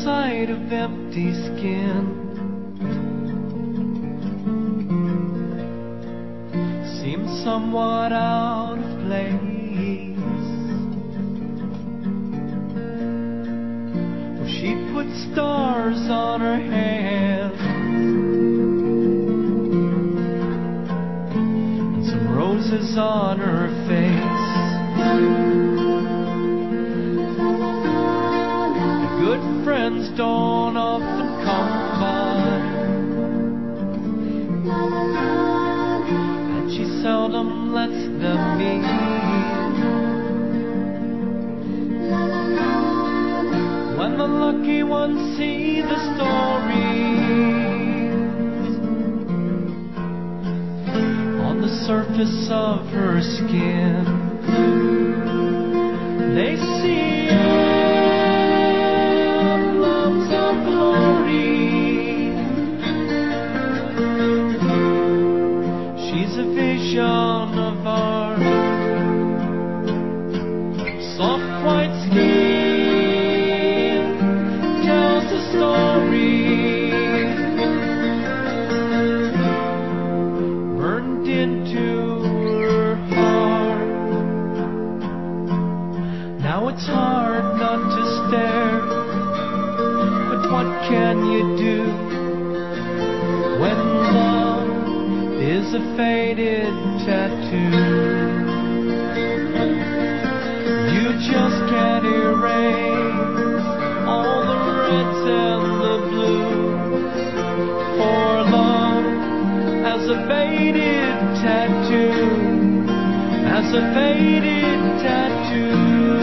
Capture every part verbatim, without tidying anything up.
hide of empty skin seemed somewhat out of place. Well, she put stars on her hands and some roses on her face. Good friends don't often come by, and she seldom lets them meet. When the lucky ones see the stories on the surface of her skin, they see emblems of glory. She's a vision of art, soft white skin tells a story, burned into her heart. Now it's hard not to stare, but what can you do when love is a faded tattoo? You just can't erase all the reds and the blues, for love as a faded tattoo, as a faded tattoo.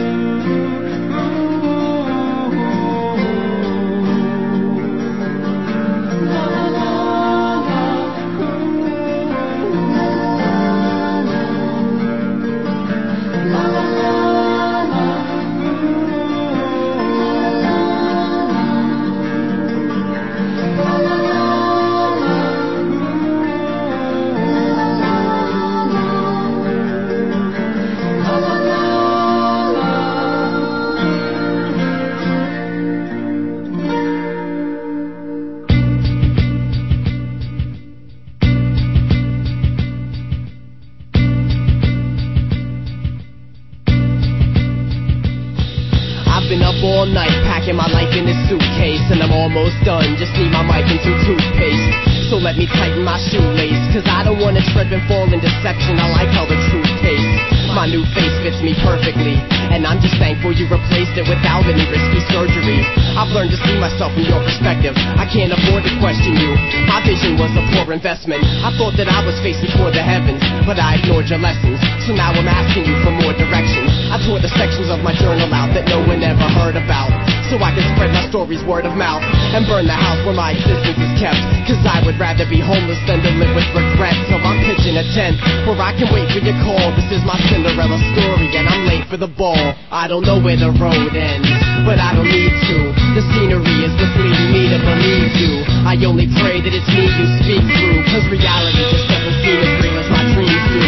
All night, packing my life in this suitcase, and I'm almost done, just need my mic and some toothpaste. So let me tighten my shoelace, cause I don't wanna trip and fall in deception. I like how the truth tastes. My new face fits me perfectly, and I'm just thankful you replaced it without any risky surgery. I've learned to see myself from your perspective, I can't afford to question you. My vision was a poor investment, I thought that I was facing toward the heavens, but I ignored your lessons, so now I'm asking you for more directions. I tore the sections of my journal out that no one ever heard about, so I can spread my stories word of mouth, and burn the house where my existence is kept, cause I would rather be homeless than to live with regret. So I'm pitching a tent where I can wait for your call. This is my Cinderella story and I'm late for the ball. I don't know where the road ends, but I don't need to. The scenery is what's leading me to believe you. I only pray that it's me you speak through, cause reality just doesn't seem as real as my dreams do.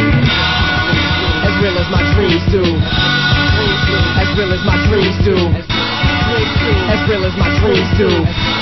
As real as my dreams do. As real as my dreams do. As real as my dreams do.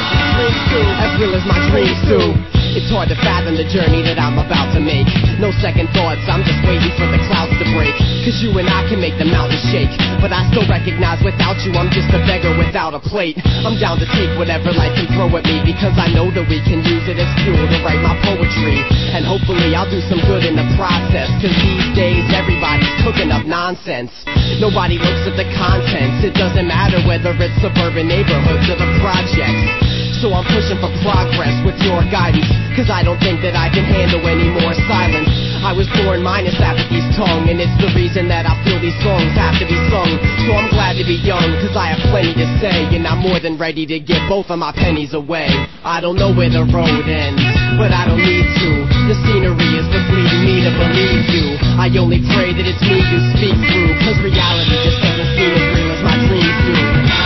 As real as my dreams do. It's hard to fathom the journey that I'm about to make. No second thoughts, I'm just waiting for the clouds to break, cause you and I can make the mountains shake. But I still recognize without you I'm just a beggar without a plate. I'm down to take whatever life can throw at me, because I know that we can use it as fuel to write my poetry. And hopefully I'll do some good in the process, cause these days everybody's cooking up nonsense. Nobody looks at the contents. It doesn't matter whether it's suburban neighborhoods or the projects. So I'm pushing for progress with your guidance, cause I don't think that I can handle any more silence. I was born minus apathy's tongue, and it's the reason that I feel these songs have to be sung. So I'm glad to be young, cause I have plenty to say, and I'm more than ready to give both of my pennies away. I don't know where the road ends, but I don't need to. The scenery is what's leading me to believe you. I only pray that it's me you speak through, cause reality just doesn't seem as real as my dreams do.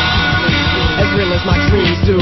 As real as my dreams do.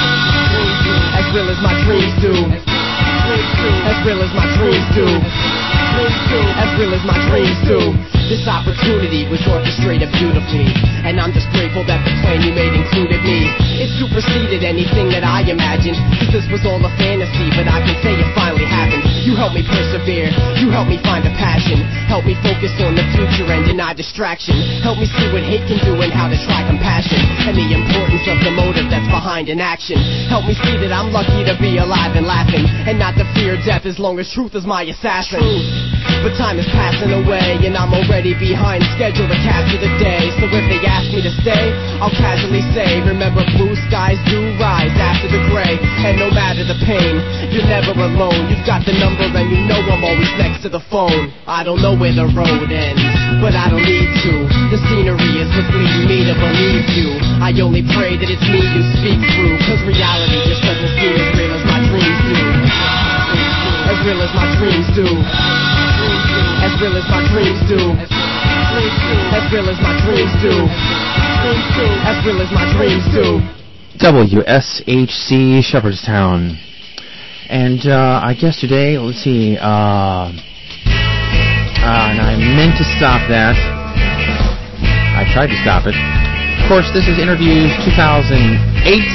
As real as my dreams do. As real as my dreams do. As real as my dreams do. This opportunity was orchestrated beautifully, and I'm just grateful that the plan you made included me. It superseded anything that I imagined, cause this was all a fantasy, but I can say it finally happened. You helped me persevere, you helped me find a passion, helped me focus on the future and deny distraction, helped me see what hate can do and how to try compassion, and the importance of the motive that's behind an action. Help me see that I'm lucky to be alive and laughing, and not to fear death as long as truth is my assassin. Truth. But time is passing away, and I'm already behind schedule to capture the day. So if they ask me to stay, I'll casually say, remember blue skies do rise after the gray. And no matter the pain, you're never alone. You've got the number and you know I'm always next to the phone. I don't know where the road ends, but I don't need to. The scenery is what's leading me to believe you. I only pray that it's me you speak through, cause reality just doesn't seem as real as my dreams do. As real as my dreams do. As real as my dreams do. As real as my dreams do. As real as my dreams do. W S H C Shepherdstown. And uh, I guess today, let's see, uh, uh, and I meant to stop that. I tried to stop it. Of course, this is Interviews two thousand eight.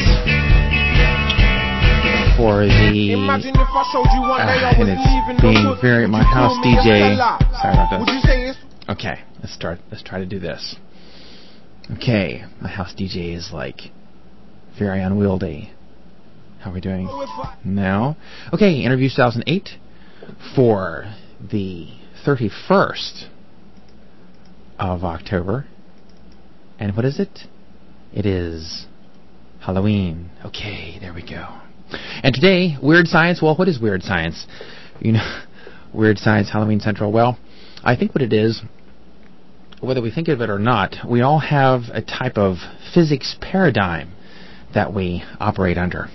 For the, uh, and it's being very, my house D J, sorry about this. Okay, let's start, let's try to do this. Okay, my house D J is like, very unwieldy. How are we doing now? Okay, Interview two thousand eight for the thirty-first of October. And what is it? It is Halloween. Okay, there we go. And today, Weird Science. Well, what is Weird Science? You know, Weird Science, Halloween Central. Well, I think what it is, whether we think of it or not, we all have a type of physics paradigm that we operate under.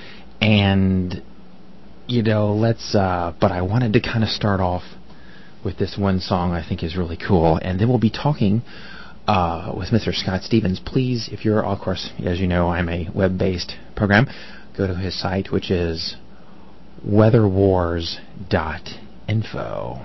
And, you know, let's, uh, but I wanted to kind of start off with this one song I think is really cool. And then we'll be talking uh, with Mister Scott Stevens. Please, if you're, of course, as you know, I'm a web-based program. Go to his site, which is weather wars dot info.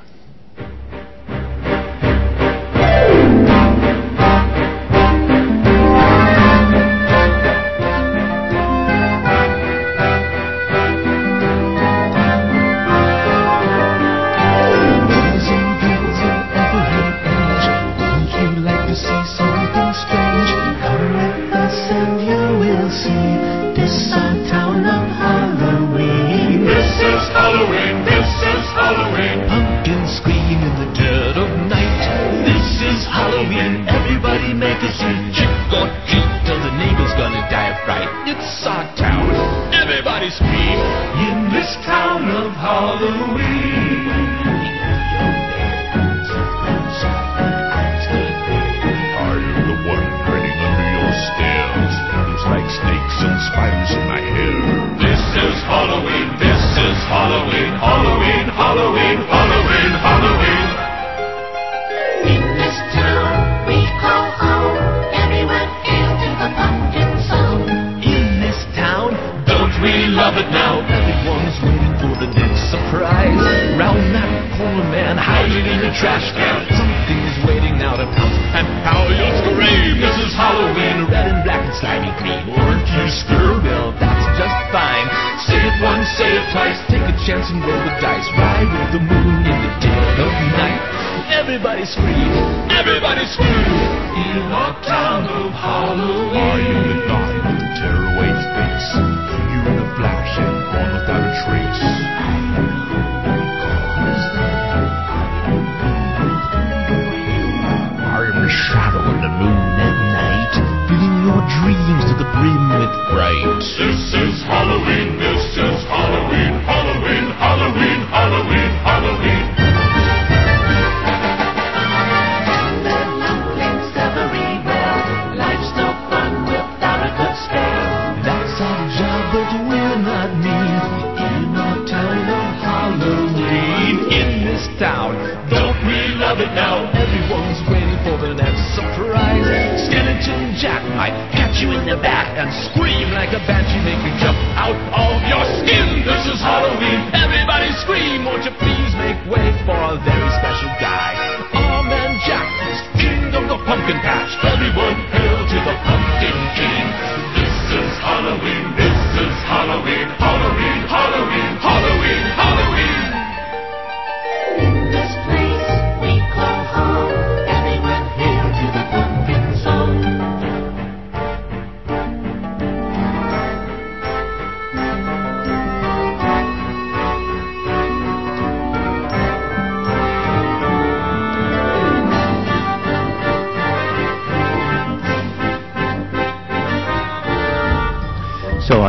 Won't you please make way for a very special guy? Oh man, Jack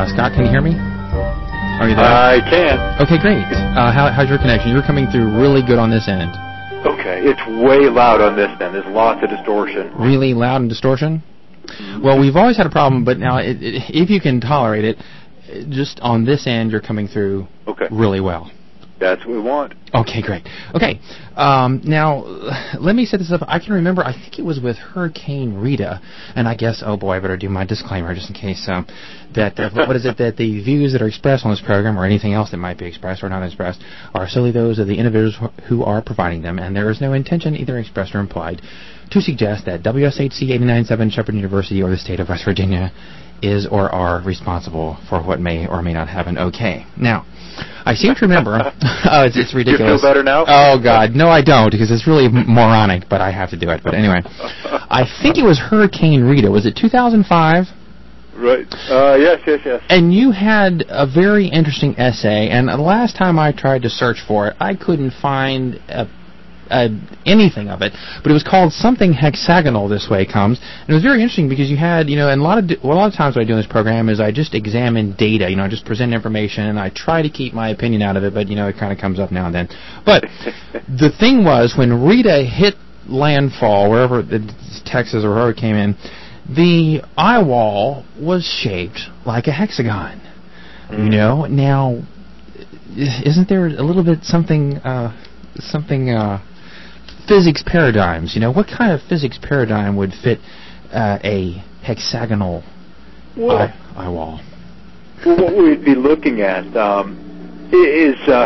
Uh, Scott, can you hear me? Are you there? I can. Okay, great. Uh, how, how's your connection? You're coming through really good on this end. Okay, it's way loud on this end. There's lots of distortion. Really loud and distortion? Well, we've always had a problem, but now it, it, if you can tolerate it, just on this end, you're coming through okay. really well. That's what we want. Okay, great. Okay, um, now, let me set this up. I can remember, I think it was with Hurricane Rita, and I guess, oh boy, I better do my disclaimer just in case, um, that, uh, what is it, that the views that are expressed on this program, or anything else that might be expressed or not expressed, are solely those of the individuals who are providing them, and there is no intention, either expressed or implied, to suggest that W S H C eighty-nine point seven Shepherd University or the state of West Virginia is or are responsible for what may or may not happen. Okay. Now, I seem to remember... oh, it's, it's ridiculous. Do you feel better now? Oh, God. No, I don't, because it's really moronic, but I have to do it. But anyway, I think it was Hurricane Rita. Was it two thousand five? Right. Uh, yes, yes, yes. And you had a very interesting essay, and the last time I tried to search for it, I couldn't find a Uh, anything of it, but it was called Something Hexagonal This Way Comes, and it was very interesting because you had, you know, and a lot of well, a lot of times what I do in this program is I just examine data, you know, I just present information, and I try to keep my opinion out of it, but, you know, it kind of comes up now and then. But the thing was, when Rita hit landfall, wherever, Texas or wherever it came in, the eye wall was shaped like a hexagon, mm. you know. Now, isn't there a little bit something, uh, something, uh, physics paradigms, you know, what kind of physics paradigm would fit uh, a hexagonal well, eye, eye wall? Well, what we'd be looking at um, is, uh,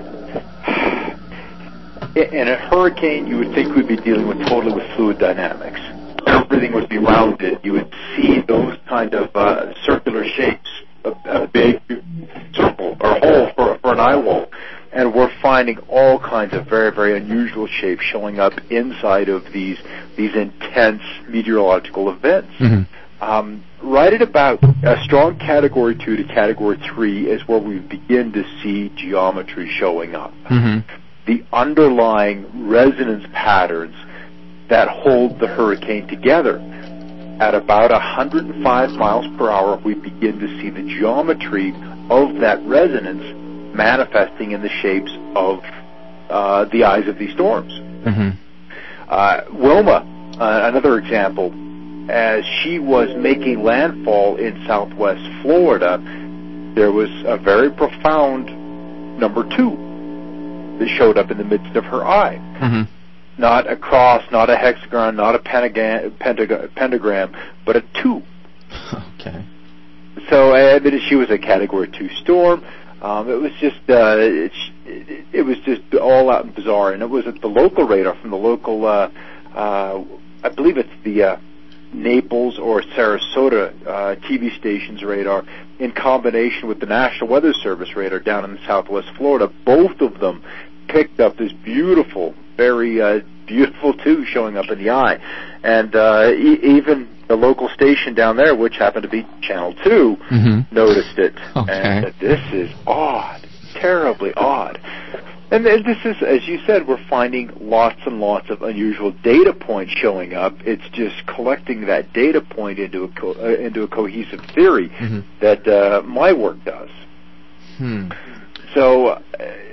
in a hurricane, you would think we'd be dealing with totally with fluid dynamics. Everything would be rounded. You would see those kind of uh, circular shapes, a, a big circle or hole for, for an eye wall. And we're finding all kinds of very, very unusual shapes showing up inside of these these intense meteorological events. Mm-hmm. Um, right at about a strong Category two to Category three is where we begin to see geometry showing up. Mm-hmm. The underlying resonance patterns that hold the hurricane together. At about one hundred five miles per hour, we begin to see the geometry of that resonance manifesting in the shapes of uh, the eyes of these storms. Mm-hmm. Uh, Wilma, uh, another example, as she was making landfall in southwest Florida, there was a very profound number two that showed up in the midst of her eye. Mm-hmm. Not a cross, not a hexagon, not a pentagram, pentag- pentagram, but a two. Okay. So uh, she was a Category two storm. Um, it was just uh, it, it was just all out and bizarre, and it was at the local radar from the local, uh, uh, I believe it's the uh, Naples or Sarasota uh, T V station's radar, in combination with the National Weather Service radar down in Southwest Florida. Both of them picked up this beautiful, very uh, beautiful two showing up in the eye, and uh, e- even the local station down there, which happened to be Channel two, mm-hmm. noticed it. Okay. And said, this is odd, terribly odd. And this is, as you said, we're finding lots and lots of unusual data points showing up. It's just collecting that data point into a, co- uh, into a cohesive theory mm-hmm. that uh, my work does. Hmm. So uh,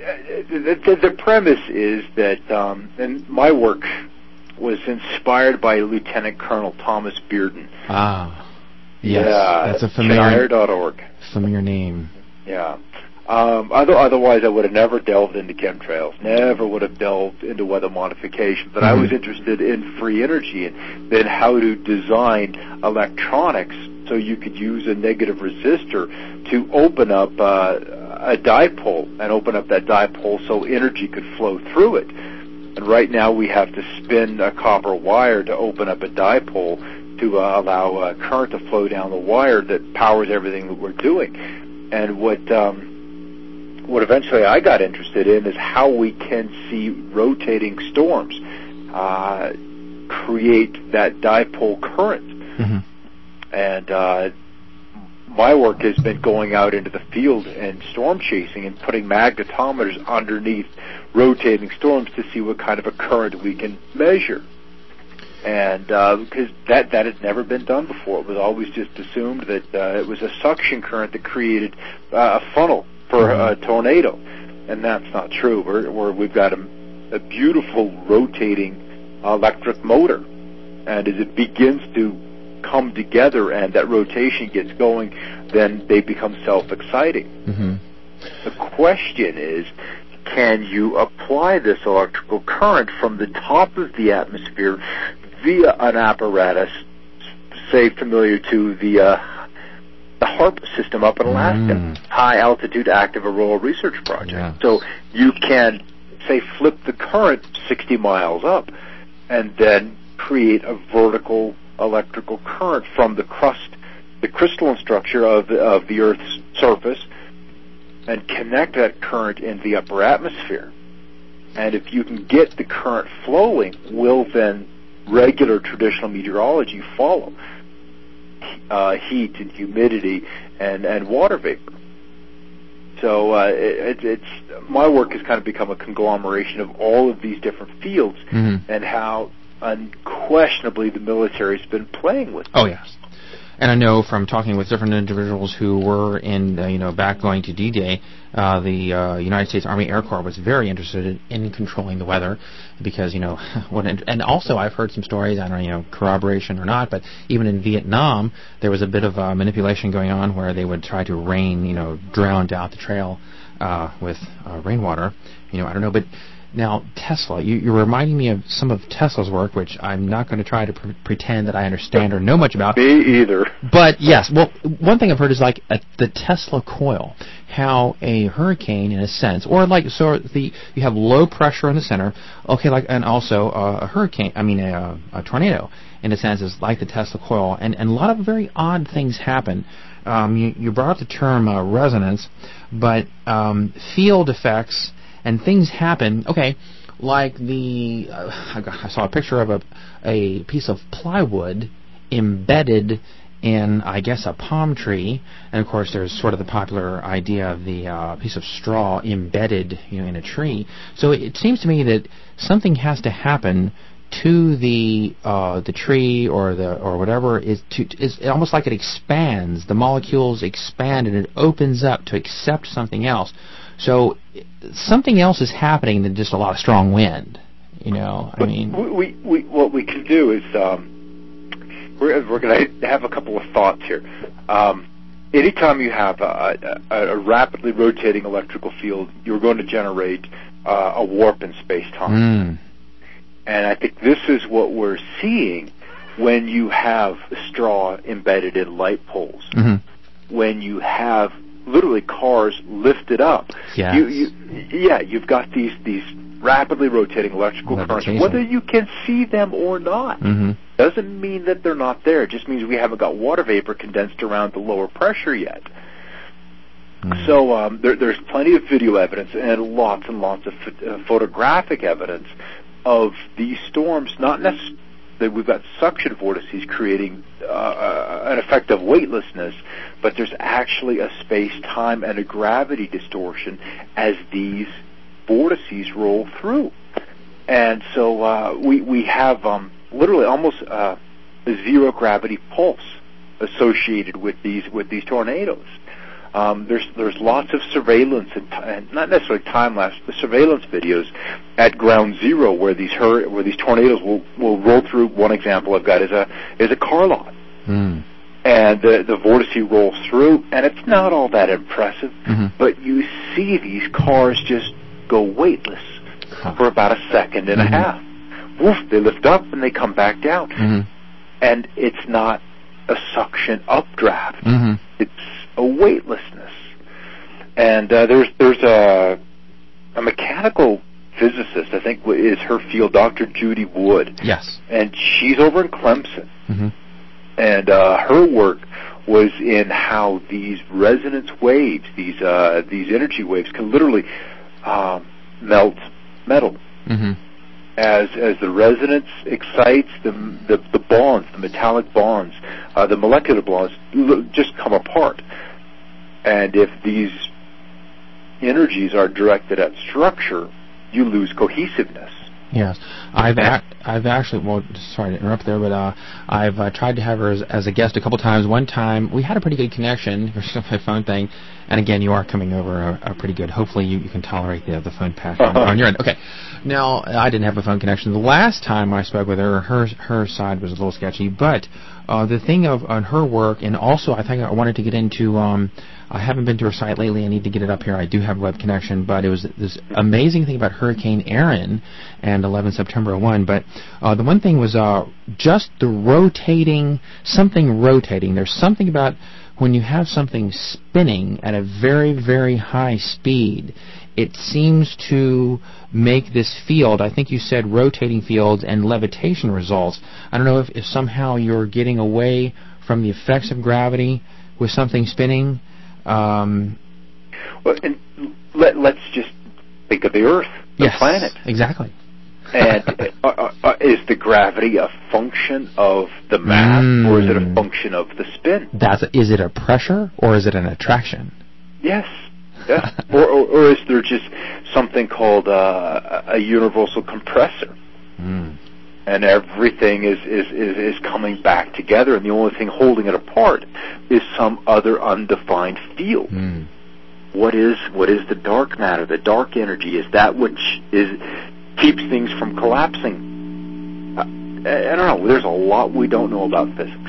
the, the premise is that, um, and my work was inspired by Lieutenant Colonel Thomas Bearden. Ah, yes, yeah, that's a familiar, dot org. familiar name. Yeah. Um, otherwise, I would have never delved into chemtrails, never would have delved into weather modification, but mm-hmm. I was interested in free energy and then how to design electronics so you could use a negative resistor to open up uh, a dipole and open up that dipole so energy could flow through it. And right now we have to spin a copper wire to open up a dipole to uh, allow uh, current to flow down the wire that powers everything that we're doing. And what um, what eventually I got interested in is how we can see rotating storms uh, create that dipole current. Mm-hmm. And uh, my work has been going out into the field and storm chasing and putting magnetometers underneath rotating storms to see what kind of a current we can measure. And because uh, that that had never been done before, it was always just assumed that uh, it was a suction current that created uh, a funnel for mm-hmm. a tornado, and that's not true. We're, we're, we've got a, a beautiful rotating electric motor, and as it begins to come together and that rotation gets going, then they become self-exciting. Mm-hmm. The question is, can you apply this electrical current from the top of the atmosphere via an apparatus, say familiar to the uh, the HAARP system up in Alaska, mm. High Altitude Active Auroral Research Project. Yeah. So you can, say, flip the current sixty miles up and then create a vertical electrical current from the crust, the crystalline structure of the, of the Earth's surface, and connect that current in the upper atmosphere. And if you can get the current flowing, will then regular traditional meteorology follow? Uh, heat and humidity and, and water vapor. So uh, it, it's my work has kind of become a conglomeration of all of these different fields mm-hmm. and how unquestionably the military's been playing with them. Oh, yes. And I know from talking with different individuals who were in, uh, you know, back going to D-Day, uh, the uh, United States Army Air Corps was very interested in, in controlling the weather because, you know, what, and also I've heard some stories, I don't know, you know, corroboration or not, but even in Vietnam, there was a bit of uh, manipulation going on where they would try to rain, you know, drown out the trail uh, with uh, rainwater. You know, I don't know, but now, Tesla, you, you're reminding me of some of Tesla's work, which I'm not going to try to pre- pretend that I understand or know much about. Me either. But, yes, well, one thing I've heard is like a, the Tesla coil, how a hurricane, in a sense, or like, so the you have low pressure in the center, okay, like, and also uh, a hurricane, I mean, a, a tornado, in a sense, is like the Tesla coil, and, and a lot of very odd things happen. Um, you, you brought up the term uh, resonance, but um, field effects and things happen, okay, like the, uh, I, got, I saw a picture of a, a piece of plywood embedded in, I guess, a palm tree, and of course there's sort of the popular idea of the uh, piece of straw embedded, you know, in a tree. So it, it seems to me that something has to happen to the uh, the tree or the or whatever is to is almost like it expands. The molecules expand and it opens up to accept something else. So something else is happening than just a lot of strong wind, you know. I but mean, we, we what we can do is um, we're we're going to have a couple of thoughts here. Um, anytime you have a, a, a rapidly rotating electrical field, you're going to generate uh, a warp in space-time, mm. and I think this is what we're seeing when you have straw embedded in light poles, mm-hmm. when you have literally cars lifted up. Yes. You, you, yeah, you've got these these rapidly rotating electrical currents. Whether you can see them or not mm-hmm. doesn't mean that they're not there. It just means we haven't got water vapor condensed around the lower pressure yet. Mm-hmm. So um, there, there's plenty of video evidence and lots and lots of ph- uh, photographic evidence of these storms, not necessarily that we've got suction vortices creating uh, an effect of weightlessness, but there's actually a space-time and a gravity distortion as these vortices roll through. And so uh, we, we have um, literally almost uh, a zero-gravity pulse associated with these with these tornadoes. Um, there's there's lots of surveillance and, t- and not necessarily time lapse, but surveillance videos at ground zero where these hur- where these tornadoes will, will roll through. One example I've got is a is a car lot, mm. and the the vortice rolls through, and it's not all that impressive, mm-hmm. but you see these cars just go weightless huh. for about a second and mm-hmm. a half. Woof! They lift up and they come back down, mm-hmm. and it's not a suction updraft. Mm-hmm. It's a weightlessness. And uh, there's there's a a mechanical physicist, I think is her field, Doctor Judy Wood. Yes. And she's over in Clemson. Mm-hmm. And uh, her work was in how these resonance waves, these uh, these energy waves, can literally um, melt metal. Mm-hmm. As as the resonance excites, the the, the bonds, the metallic bonds, uh, the molecular bonds, just come apart. And if these energies are directed at structure, you lose cohesiveness. Yes, I've ac- I've actually well, sorry to interrupt there, but uh, I've uh, tried to have her as, as a guest a couple times. One time we had a pretty good connection, my phone thing, and again you are coming over a, a pretty good. Hopefully you, you can tolerate the the phone path uh-huh. on, on your end. Okay, now I didn't have a phone connection. The last time I spoke with her, her her side was a little sketchy, but uh, the thing of on her work, and also I think I wanted to get into. Um, I haven't been to her site lately. I need to get it up here. I do have a web connection, but it was this amazing thing about Hurricane Erin and eleven September oh one. But uh, the one thing was uh, just the rotating, something rotating. There's something about when you have something spinning at a very, very high speed, it seems to make this field, I think you said rotating fields and levitation results. I don't know if, if somehow you're getting away from the effects of gravity with something spinning. Um, well, and let, let's just think of the Earth, the yes, planet. Exactly. And uh, uh, is the gravity a function of the mass, mm. or is it a function of the spin? That's a, is it a pressure or is it an attraction? Yes. Yes. or, or, or is there just something called uh, a universal compressor? Mm. And everything is, is, is, is coming back together, and the only thing holding it apart is some other undefined field. Mm. What is what is the dark matter, the dark energy? Is that which is keeps things from collapsing? I, I don't know. There's a lot we don't know about physics.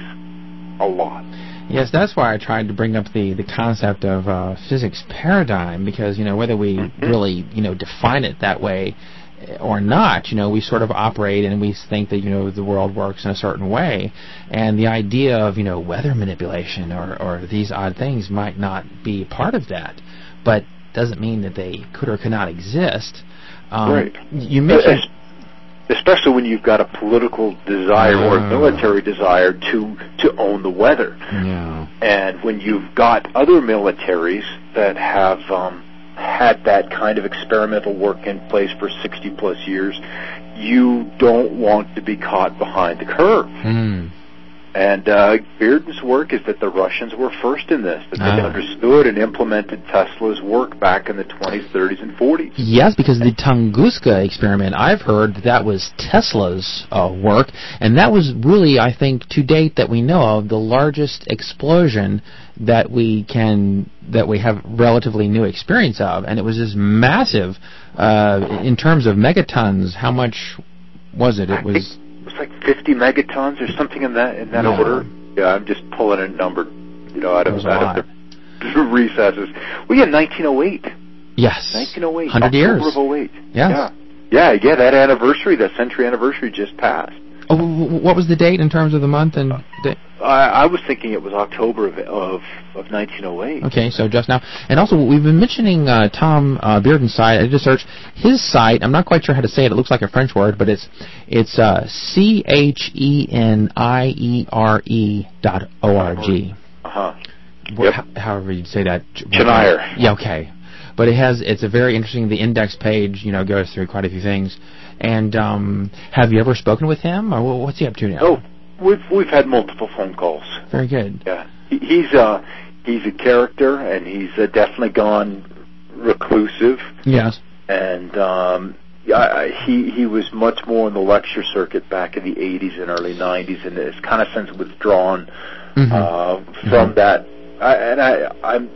A lot. Yes, that's why I tried to bring up the, the concept of uh, physics paradigm, because, you know, whether we mm-hmm. really, you know, define it that way or not, you know, we sort of operate and we think that, you know, the world works in a certain way, and the idea of, you know, weather manipulation or, or these odd things might not be part of that, but doesn't mean that they could or could not exist. Um, right. You mentioned... Especially when you've got a political desire uh, or a military desire to, to own the weather. Yeah. And when you've got other militaries that have... Um, had that kind of experimental work in place for sixty plus years, you don't want to be caught behind the curve. Mm. And uh, Bearden's work is that the Russians were first in this, that they ah. understood and implemented Tesla's work back in the twenties, thirties, and forties. Yes, because the Tunguska experiment, I've heard that, that was Tesla's uh, work, and that was really, I think, to date that we know of, the largest explosion that we can that we have relatively new experience of, and it was this massive uh, in terms of megatons. How much was it? It I was. It was like fifty megatons or something in that in that yeah. order. Yeah, I'm just pulling a number, you know, out of, out of the recesses. Well, yeah, nineteen oh eight. Yes. nineteen oh eight. one hundred years. October of oh eight. Yes. Yeah. Yeah, yeah, that anniversary, that century anniversary just passed. Oh, what was the date in terms of the month and day? I, I was thinking it was October of, of of nineteen oh eight. Okay, so just now. And also, we've been mentioning uh, Tom uh, Bearden's site. I did a search. His site, I'm not quite sure how to say it. It looks like a French word, but it's it's uh, C H E N I E R E dot O R G. Uh-huh. Yep. However you'd say that. Chenaire. Yeah, okay. But it has, it's a very interesting, the index page, you know, goes through quite a few things. And um, have you ever spoken with him, or what's he up to now? Oh, we've we've had multiple phone calls. Very good. Yeah, he, he's uh he's a character, and he's uh, definitely gone reclusive. Yes. And um, yeah, he he was much more in the lecture circuit back in the eighties and early nineties, and it's kind of since withdrawn mm-hmm. uh, from mm-hmm. that. I, and I I'm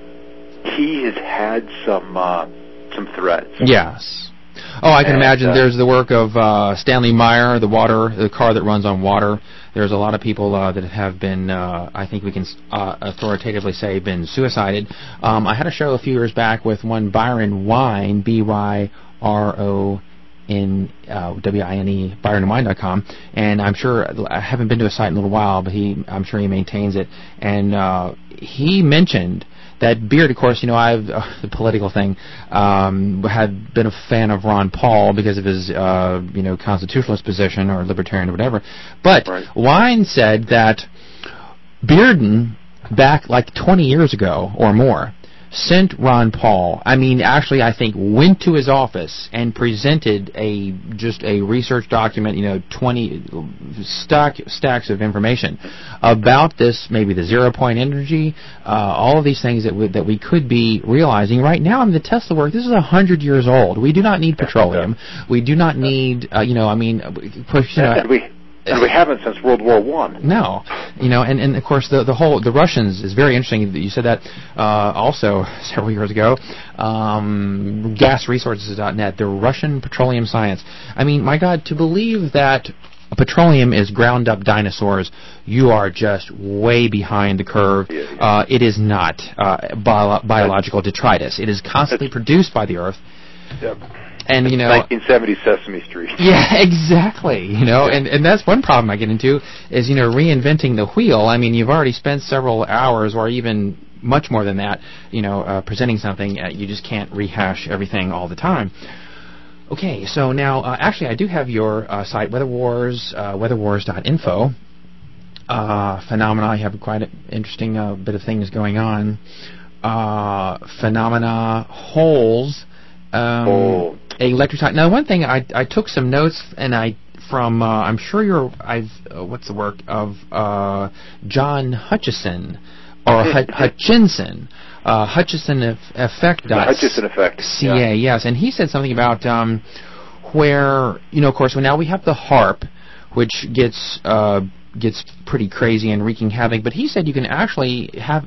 he has had some uh, some threats. Yes. Oh, I can and, imagine. Uh, There's the work of uh, Stanley Meyer, the water, the car that runs on water. There's a lot of people uh, that have been, uh, I think we can uh, authoritatively say, been suicided. Um, I had a show a few years back with one Byron Wine, B Y R O N W I N E, byron wine dot com, and I'm sure, I haven't been to a site in a little while, but he, I'm sure he maintains it, and uh, he mentioned that Beard, of course, you know, I've uh, the political thing, um, had been a fan of Ron Paul because of his, uh, you know, constitutionalist position or libertarian or whatever. But right. Wine said that Bearden, back like twenty years ago or more, sent Ron Paul, I mean, actually, I think, went to his office and presented a just a research document, you know, twenty stack, stacks of information about this, maybe the zero-point energy, uh, all of these things that we, that we could be realizing right now in the Tesla work. This is a hundred years old. We do not need petroleum. We do not need, uh, you know, I mean, push, you know. And we, and we haven't since World War One. No, you know, and, and of course the the whole the Russians is very interesting. You said that uh, also several years ago. Um, gas resources dot net, the Russian petroleum science. I mean, my God, to believe that petroleum is ground up dinosaurs, you are just way behind the curve. Yeah, yeah. Uh, it is not uh, bio- biological detritus. It is constantly produced by the Earth. Yep. And, you know, nineteen seventy Sesame Street. Yeah, exactly. You know, and, and that's one problem I get into is, you know, reinventing the wheel. I mean, you've already spent several hours or even much more than that, you know, uh, presenting something. Uh, you just can't rehash everything all the time. Okay, so now, uh, actually, I do have your uh, site, Weather Wars, uh, weather wars dot info. Uh, phenomena, you have quite an interesting uh, bit of things going on. Uh, phenomena, holes. Um, oh. Electric type. Now, one thing I I took some notes and I from uh, I'm sure you're I've uh, what's the work of uh, John Hutchison or H- Hutchinson uh, Hutchison effect. The Hutchison effect. C A yeah. Yes, and he said something about um, where you know of course now we have the HAARP, which gets uh, gets pretty crazy and wreaking havoc, but he said you can actually have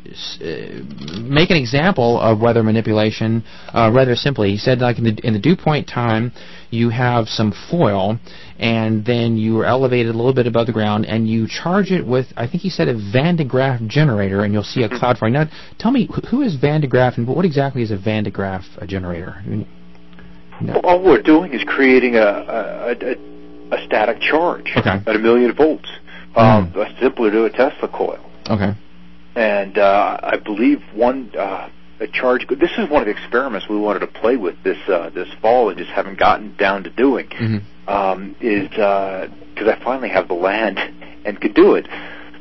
uh, make an example of weather manipulation uh, rather simply. He said like in the, in the dew point time you have some foil and then you are elevated a little bit above the ground and you charge it with, I think he said, a Van de Graaff generator, and you'll see a cloud forming. Now tell me, who is Van de Graaff and what exactly is a Van de Graaff uh, generator? No. Well, all we're doing is creating a, a, a, a static charge okay. at a million volts. Um, mm. Similar to a Tesla coil. Okay. And uh, I believe one uh, a charge. This is one of the experiments we wanted to play with this uh, this fall and just haven't gotten down to doing. Mm-hmm. Um, is because uh, I finally have the land and could do it.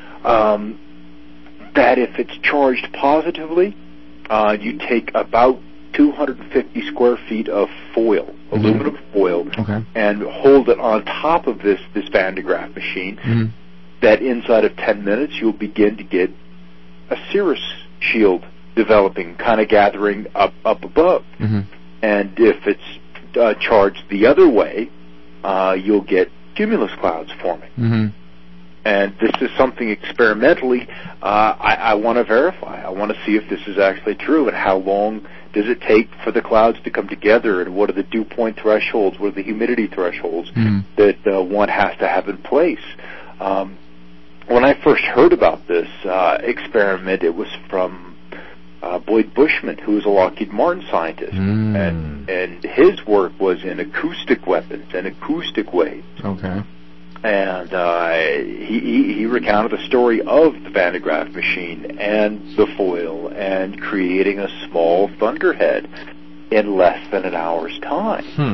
Um, that if it's charged positively, uh, you take about two hundred fifty square feet of foil, mm-hmm. aluminum foil, okay. and hold it on top of this this Van de Graaff machine. Mm-hmm. That inside of ten minutes you'll begin to get a cirrus shield developing, kind of gathering up up above. Mm-hmm. And if it's uh, charged the other way, uh, you'll get cumulus clouds forming. Mm-hmm. And this is something experimentally uh, I, I want to verify. I want to see if this is actually true and how long does it take for the clouds to come together and what are the dew point thresholds, what are the humidity thresholds mm-hmm. that uh, one has to have in place. Um, When I first heard about this uh, experiment, it was from uh, Boyd Bushman, who was a Lockheed Martin scientist, mm. and and his work was in acoustic weapons and acoustic waves. Okay. And uh, he, he he recounted the story of the Van de Graaff machine and the foil and creating a small thunderhead in less than an hour's time. Hmm.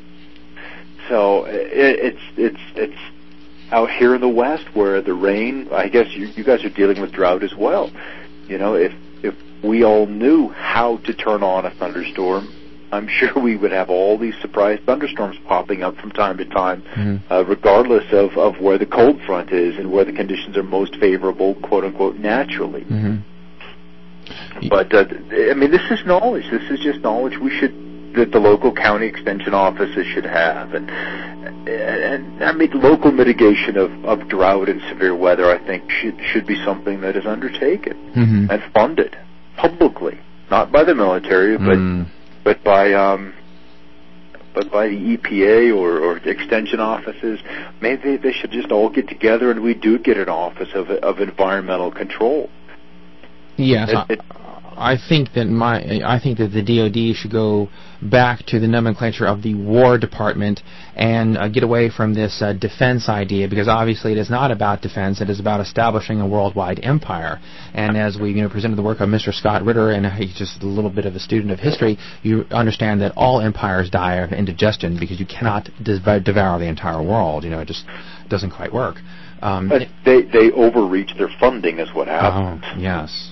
So it, it's it's it's. out here in the West, where the rain, I guess you, you guys are dealing with drought as well. You know, if if we all knew how to turn on a thunderstorm, I'm sure we would have all these surprise thunderstorms popping up from time to time, mm-hmm. uh, regardless of, of where the cold front is and where the conditions are most favorable, quote unquote, naturally. Mm-hmm. But uh, I mean, this is knowledge. This is just knowledge we should that the local county extension offices should have, and and I mean, local mitigation of, of drought and severe weather, I think, should should be something that is undertaken mm-hmm. and funded publicly, not by the military, but mm. but by um, but by the E P A or, or extension offices. Maybe they should just all get together, and we do get an office of of environmental control. Yes. It, it, I think that my I think that the D O D should go back to the nomenclature of the War Department and uh, get away from this uh, defense idea, because obviously it is not about defense. It is about establishing a worldwide empire. And as we you know presented the work of Mister Scott Ritter, and he's just a little bit of a student of history, you understand that all empires die of indigestion because you cannot dev- devour the entire world. You know, it just doesn't quite work. Um, they they overreach their funding is what happens. Oh, yes.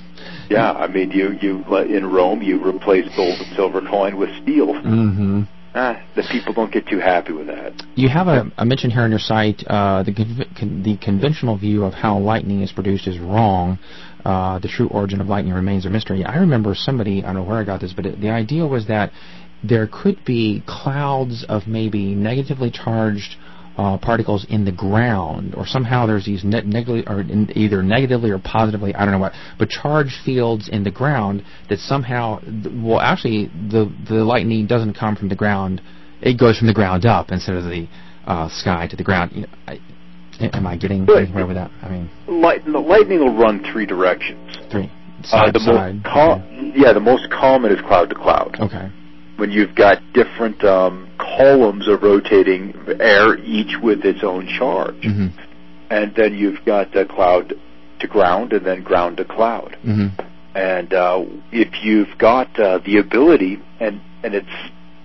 Yeah, I mean, you you in Rome, you replace gold and silver coin with steel. Mm-hmm. Ah, the people don't get too happy with that. You have a, a mention here on your site, uh, the conv- con- the conventional view of how lightning is produced is wrong. Uh, the true origin of lightning remains a mystery. I remember somebody, I don't know where I got this, but it, the idea was that there could be clouds of maybe negatively charged uh, particles in the ground, or somehow there's these ne- neg- or in either negatively or positively, I don't know what, but charged fields in the ground that somehow, well, actually, the the lightning doesn't come from the ground; it goes from the ground up instead of the uh, sky to the ground. You know, I, am I getting but anywhere with that? I mean, light, the lightning will run three directions. Three side uh, the to side. Most com- okay. Yeah, the most common is cloud to cloud. Okay. When you've got different um, columns of rotating air, each with its own charge. Mm-hmm. And then you've got uh, cloud to ground and then ground to cloud. Mm-hmm. And uh, if you've got uh, the ability, and, and it's,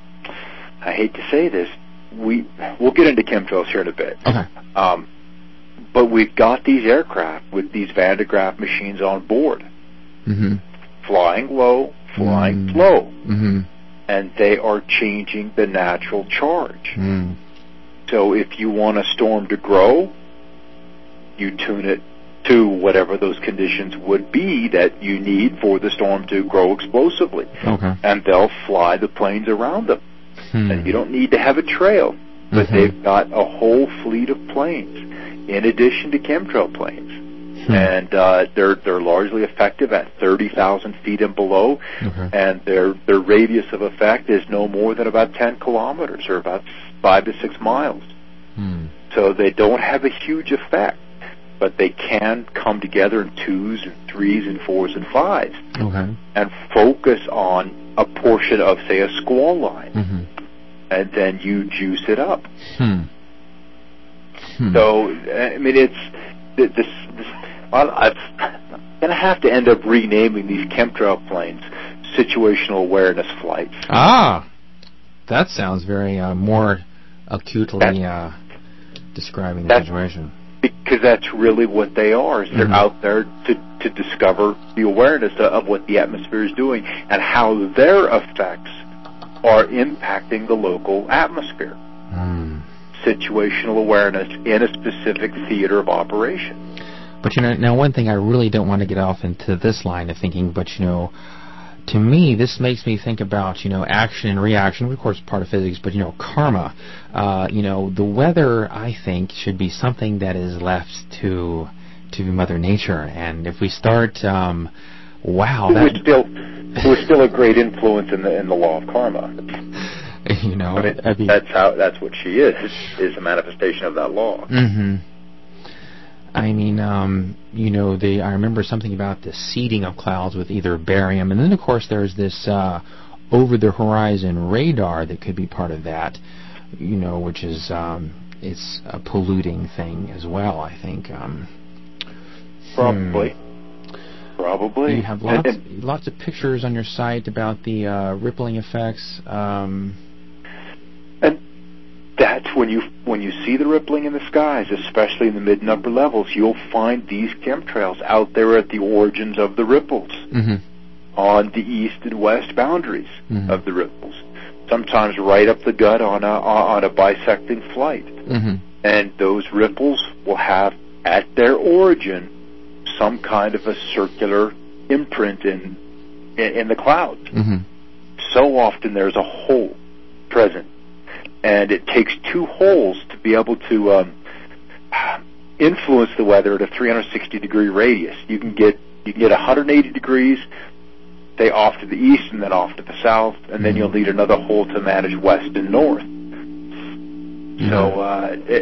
I hate to say this, we, we'll get into chemtrails here in a bit. Okay. Um, but we've got these aircraft with these Van de Graaff machines on board. Mm-hmm. Flying low, flying mm-hmm. slow. Mm-hmm. And they are changing the natural charge. Mm. So if you want a storm to grow, you tune it to whatever those conditions would be that you need for the storm to grow explosively. Okay. And they'll fly the planes around them. Hmm. And you don't need to have a trail, but mm-hmm. they've got a whole fleet of planes in addition to chemtrail planes. Hmm. And uh, they're they're largely effective at thirty thousand feet and below, okay. and their their radius of effect is no more than about ten kilometers, or about five to six miles. Hmm. So they don't have a huge effect, but they can come together in twos and threes and fours and fives, okay. and focus on a portion of, say, a squall line, mm-hmm. and then you juice it up. Hmm. Hmm. So I mean, it's this. this I'm going to have to end up renaming these chemtrail planes situational awareness flights. Ah, that sounds very uh, more acutely uh, describing the situation. Because that's really what they are. Is they're mm-hmm. out there to, to discover the awareness of what the atmosphere is doing and how their effects are impacting the local atmosphere. Mm. Situational awareness in a specific theater of operation. But, you know, now one thing I really don't want to get off into this line of thinking, but, you know, to me, this makes me think about, you know, action and reaction, of course, part of physics, but, you know, karma. Uh, you know, the weather, I think, should be something that is left to to Mother Nature. And if we start, um, wow, that... We're still, we're still a great influence in the in the law of karma. You know, I mean, be... that's how that's what she is, is a manifestation of that law. Mm-hmm. I mean, um, you know, they, I remember something about the seeding of clouds with either barium, and then, of course, there's this uh, over-the-horizon radar that could be part of that, you know, which is, um, it's a polluting thing as well, I think. Um, Probably. Hmm. Probably. You have lots, and, and, lots of pictures on your site about the uh, rippling effects. Um, and that's when you when you see the rippling in the skies, especially in the mid and upper levels, you'll find these chemtrails out there at the origins of the ripples, mm-hmm. on the east and west boundaries mm-hmm. of the ripples. Sometimes right up the gut on a on a bisecting flight, mm-hmm. and those ripples will have at their origin some kind of a circular imprint in in, in the clouds. Mm-hmm. So often there's a hole present. And it takes two holes to be able to um, influence the weather at a three hundred sixty degree radius. You can get you can get one hundred eighty degrees, say off to the east and then off to the south, and then you'll need another hole to manage west and north. Mm-hmm. So uh, it,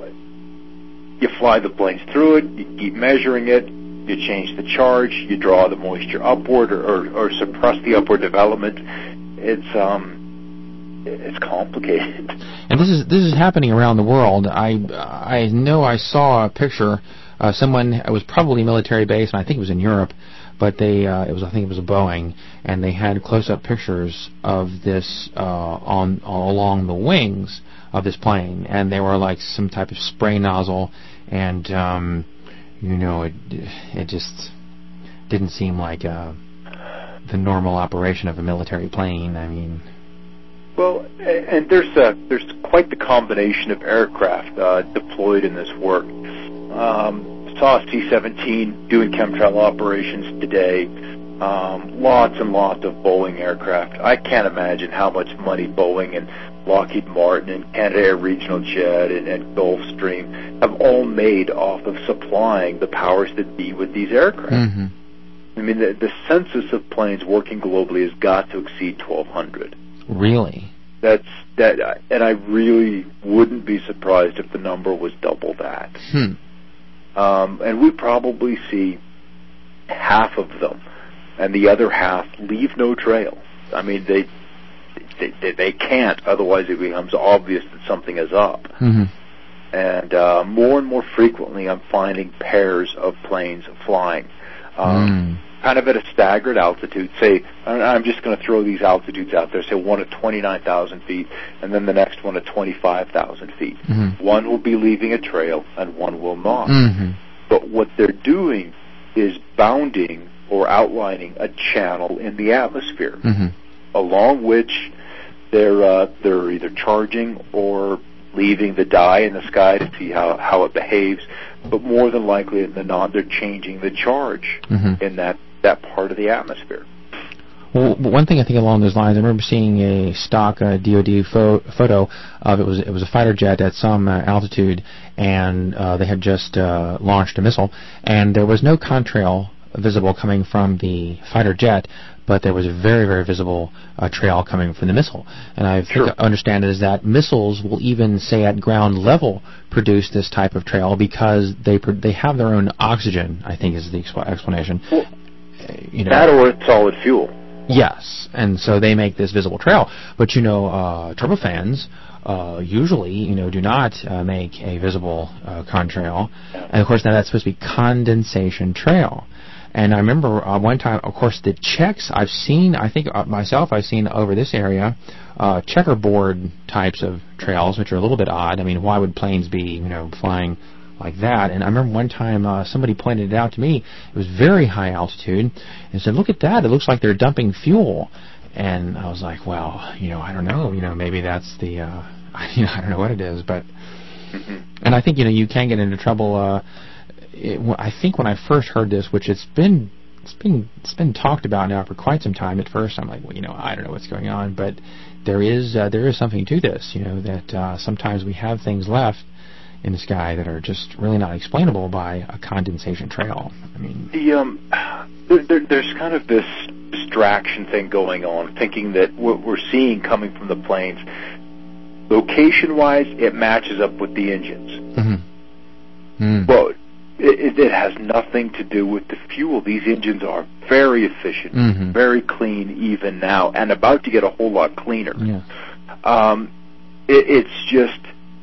uh, you fly the planes through it, you keep measuring it, you change the charge, you draw the moisture upward or, or, or suppress the upward development. It's um. It's complicated. And this is this is happening around the world. I I know I saw a picture. Uh, someone, it was probably military base, and I think it was in Europe, but they uh, it was I think it was a Boeing, and they had close-up pictures of this uh, on along the wings of this plane, and they were like some type of spray nozzle, and um, you know it it just didn't seem like uh, the normal operation of a military plane. I mean, well, and there's a, there's quite the combination of aircraft uh, deployed in this work. Um, saw a C seventeen doing chemtrail operations today. Um, lots and lots of Boeing aircraft. I can't imagine how much money Boeing and Lockheed Martin and Canada Air Regional Jet and, and Gulfstream have all made off of supplying the powers that be with these aircraft. Mm-hmm. I mean, the, the census of planes working globally has got to exceed twelve hundred. Really? That's that, and I really wouldn't be surprised if the number was double that. Hmm. Um, and we probably see half of them, and the other half leave no trail. I mean, they they, they can't, otherwise it becomes obvious that something is up. Mm-hmm. And uh, more and more frequently, I'm finding pairs of planes flying, um, mm. kind of at a staggered altitude. Say, I'm just going to throw these altitudes out there. Say one at twenty-nine thousand feet, and then the next one at twenty-five thousand feet. Mm-hmm. One will be leaving a trail, and one will not. Mm-hmm. But what they're doing is bounding or outlining a channel in the atmosphere, mm-hmm. along which they're uh, they're either charging or leaving the dye in the sky to see how, how it behaves, but more than likely than not, they're changing the charge mm-hmm. in that, that part of the atmosphere. Well, one thing I think along those lines, I remember seeing a stock uh, D O D fo- photo of it was it was a fighter jet at some uh, altitude, and uh, they had just uh, launched a missile, and there was no contrail visible coming from the fighter jet, but there was a very, very visible uh, trail coming from the missile. And I think sure. I understand is that missiles will even, say, at ground level, produce this type of trail because they pr- they have their own oxygen, I think is the exp- explanation. Well, you know, that or it's solid fuel. Yes, and so they make this visible trail. But, you know, uh, turbofans uh, usually, you know, do not uh, make a visible uh, contrail. Yeah. And, of course, now that's supposed to be condensation trail. And I remember uh, one time, of course, the checks I've seen, I think uh, myself I've seen over this area, uh, checkerboard types of trails, which are a little bit odd. I mean, why would planes be, you know, flying like that? And I remember one time uh, somebody pointed it out to me. It was very high altitude, and said, "Look at that! It looks like they're dumping fuel." And I was like, "Well, you know, I don't know. You know, maybe that's the, uh, you know, I don't know what it is." But, mm-hmm. and I think you know you can get into trouble. Uh, It, I think when I first heard this, which it's been it's been it's been talked about now for quite some time. At first, I'm like, well, you know, I don't know what's going on, but there is uh, there is something to this. You know, that uh, sometimes we have things left in the sky that are just really not explainable by a condensation trail. I mean, the um, there, there, there's kind of this distraction thing going on, thinking that what we're seeing coming from the planes, location-wise, it matches up with the engines. Mm-hmm. Mm. But It, it has nothing to do with the fuel. These engines are very efficient, mm-hmm. very clean even now, and about to get a whole lot cleaner. Yeah. Um, it, it's just,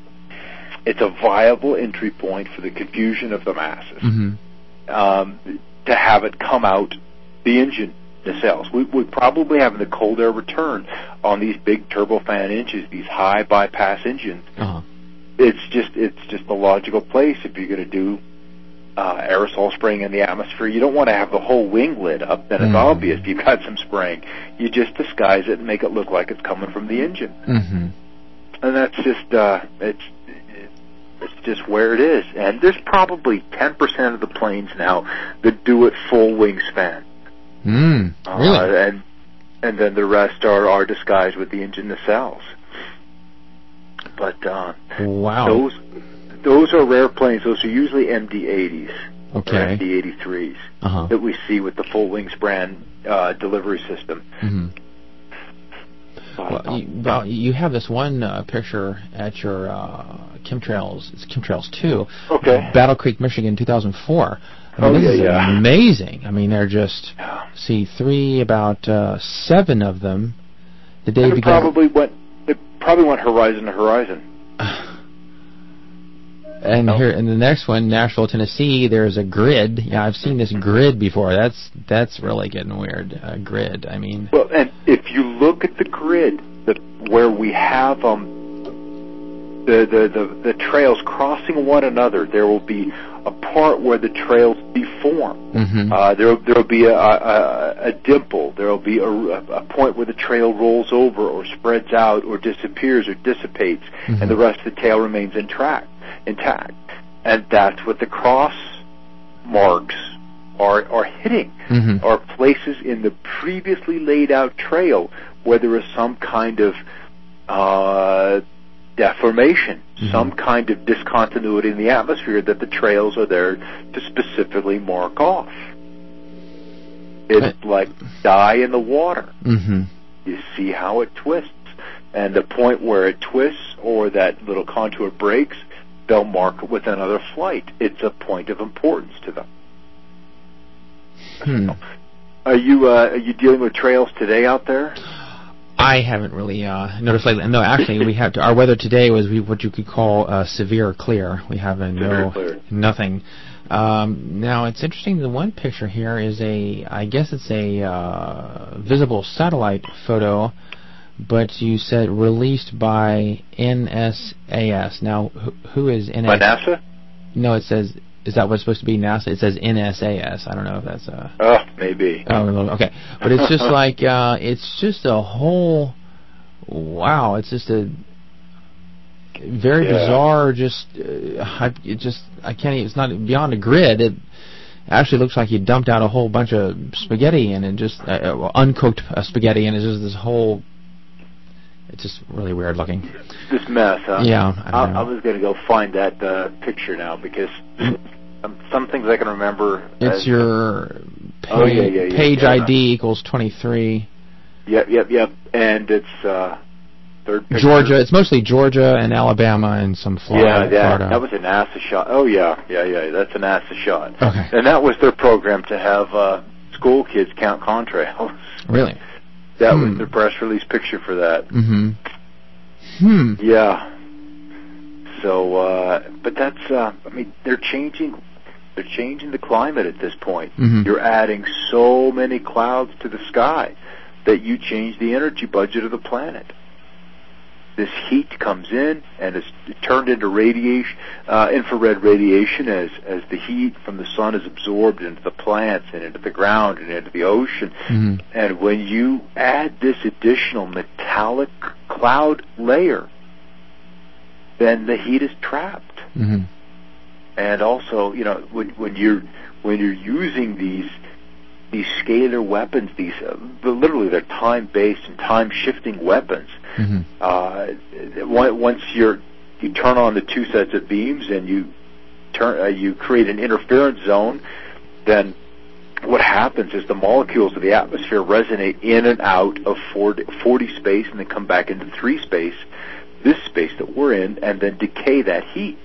it's a viable entry point for the confusion of the masses. Mm-hmm. Um, to have it come out the engine nacelles. We would probably have the cold air return on these big turbofan engines, these high bypass engines. Uh-huh. It's just, it's just the logical place if you're going to do Uh, aerosol spraying in the atmosphere. You don't want to have the whole wing lit up, then it's mm-hmm. obvious you've got some spraying. You just disguise it and make it look like it's coming from the engine. Mm-hmm. And that's just, uh, it's, it's just where it is. And there's probably ten percent of the planes now that do it full wingspan. Mm, really? Uh, and, and then the rest are, are disguised with the engine nacelles. But, uh, wow. those, Those are rare planes. Those are usually M D eighties okay. or M D eighty-threes uh-huh. that we see with the full wingspan uh, delivery system. Mm-hmm. Well, you, well, you have this one uh, picture at your uh, chemtrails. It's chemtrails two. Okay. Battle Creek, Michigan, two thousand four. I mean, oh this yeah, is yeah. amazing. I mean, they're just see three, about uh, seven of them. The day and it began. Probably went. It probably went horizon to horizon. And oh. here in the next one, Nashville, Tennessee, there's a grid. Yeah, I've seen this grid before. That's that's really getting weird. A grid. I mean. Well, and if you look at the grid, the, where we have um the, the the the trails crossing one another, there will be a part where the trails be form. Mm-hmm. Uh, there there will be a, a, a dimple. There will be a, a point where the trail rolls over or spreads out or disappears or dissipates, mm-hmm. and the rest of the tail remains intact. Intact, and that's what the cross marks are are hitting. Mm-hmm. Are places in the previously laid out trail where there is some kind of uh, deformation, mm-hmm. some kind of discontinuity in the atmosphere that the trails are there to specifically mark off. It's like dye in the water. Mm-hmm. You see how it twists, and the point where it twists or that little contour breaks, they'll mark it with another flight. It's a point of importance to them. Hmm. Are you uh, are you dealing with trails today out there? I haven't really uh, noticed lately. No, actually, we had to, our weather today was we, what you could call uh, severe clear. We have a no clear. nothing. Um, now it's interesting. The one picture here is a, I guess it's a uh, visible satellite photo, but you said released by N S A S. Now, who, who is N S A S? By NASA? No, it says. Is that what's supposed to be NASA? It says N S A S. I don't know if that's a... Oh, maybe. Oh, okay. But it's just like, uh, it's just a whole... Wow, it's just a very yeah. bizarre, just... Uh, I, it just, I can't even... It's not beyond a grid. It actually looks like you dumped out a whole bunch of spaghetti and it just... Uh, well, uncooked uh, spaghetti, and it's just this whole... It's just really weird looking. This mess, huh? Yeah. I, I, I was going to go find that uh, picture now because um, some things I can remember. It's as, your page, oh, yeah, yeah, yeah, page yeah. I D equals twenty-three. Yep, yep, yep. And it's uh, third picture. Georgia. It's mostly Georgia and Alabama and some Florida. Yeah, that, Florida. that was a NASA shot. Oh, yeah, yeah, yeah. That's a NASA shot. Okay. And that was their program to have uh, school kids count contrails. Really? That hmm. was the press release picture for that. Mm-hmm. Hmm. Yeah. So, uh, but that's, uh, I mean, they're changing, they're changing the climate at this point. Mm-hmm. You're adding so many clouds to the sky that you change the energy budget of the planet. This heat comes in and is turned into radiation, uh, infrared radiation as, as the heat from the sun is absorbed into the plants and into the ground and into the ocean. Mm-hmm. And when you add this additional metallic cloud layer, then the heat is trapped. Mm-hmm. And also, you know, when, when you're when you're using these these scalar weapons, these uh, literally they're time-based and time-shifting weapons. Mm-hmm. Uh, once you're you turn on the two sets of beams and you turn uh, you create an interference zone, then what happens is the molecules of the atmosphere resonate in and out of four D space and then come back into three space, this space that we're in, and then decay that heat.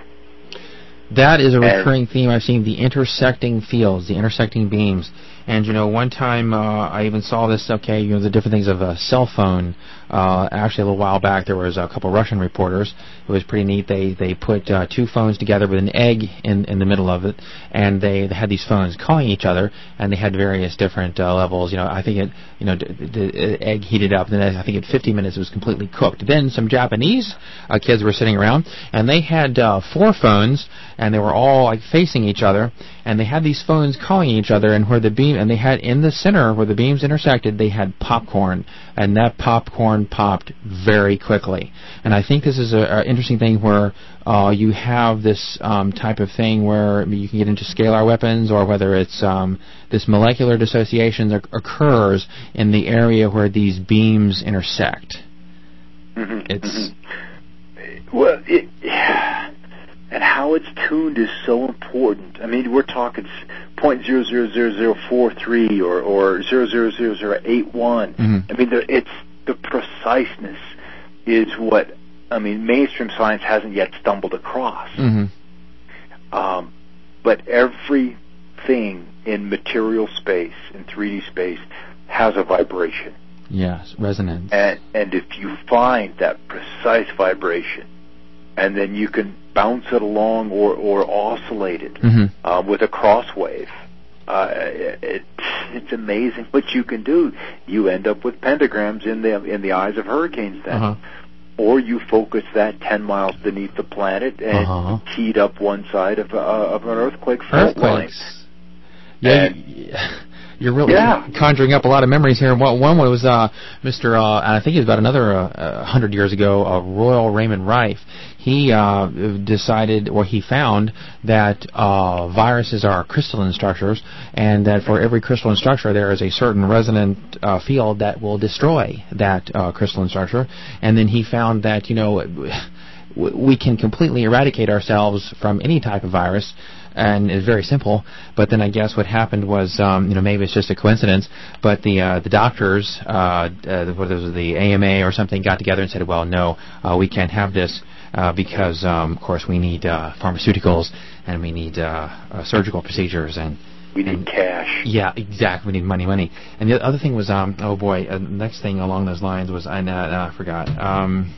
That is a recurring and, theme I've seen, the intersecting fields, the intersecting beams. And, you know, one time uh, I even saw this, okay, you know, the different things of a cell phone. Uh, actually, a little while back, there was a couple Russian reporters. It was pretty neat. They they put uh, two phones together with an egg in, in the middle of it, and they, they had these phones calling each other, and they had various different uh, levels. You know, I think it, you know, the, the egg heated up, and then I think at fifty minutes it was completely cooked. Then some Japanese uh, kids were sitting around, and they had uh, four phones, and they were all like facing each other, and they had these phones calling each other, and where the beam, and they had in the center where the beams intersected, they had popcorn, and that popcorn popped very quickly. And I think this is an interesting thing where uh, you have this um, type of thing where you can get into scalar weapons, or whether it's um, this molecular dissociation that occurs in the area where these beams intersect. Mm-hmm. It's mm-hmm. well, it, yeah. And how it's tuned is so important. I mean, we're talking point zero zero zero zero four three or or zero zero zero zero eight one. Mm-hmm. I mean, there, it's the preciseness is what I mean. Mainstream science hasn't yet stumbled across. Mm-hmm. Um, but everything in material space, in three D space, has a vibration. Yes, resonance. And and if you find that precise vibration, and then you can bounce it along or, or oscillate it mm-hmm. um, with a cross wave. Uh, it, it's amazing what you can do. You end up with pentagrams in the in the eyes of hurricanes then. Uh-huh. Or you focus that ten miles beneath the planet and uh-huh. heat up one side of, uh, of an earthquake fault line. Earthquakes. Yeah. You, you're really yeah. conjuring up a lot of memories here. One, one was uh, Mister Uh, I think it was about another uh, hundred years ago. Uh, Royal Raymond Rife. He uh, decided, or he found that uh, viruses are crystalline structures, and that for every crystalline structure there is a certain resonant uh, field that will destroy that uh, crystalline structure. And then he found that, you know, we can completely eradicate ourselves from any type of virus. And it's very simple, but then I guess what happened was, um, you know, maybe it's just a coincidence, but the uh, the doctors, uh, uh, what was the A M A or something, got together and said, well, no, uh, we can't have this uh, because, um, of course, we need uh, pharmaceuticals and we need uh, uh, surgical procedures and we need and, cash. Yeah, exactly. We need money, money. And the other thing was, um, oh boy, uh, next thing along those lines was I, uh, uh, I forgot. Um,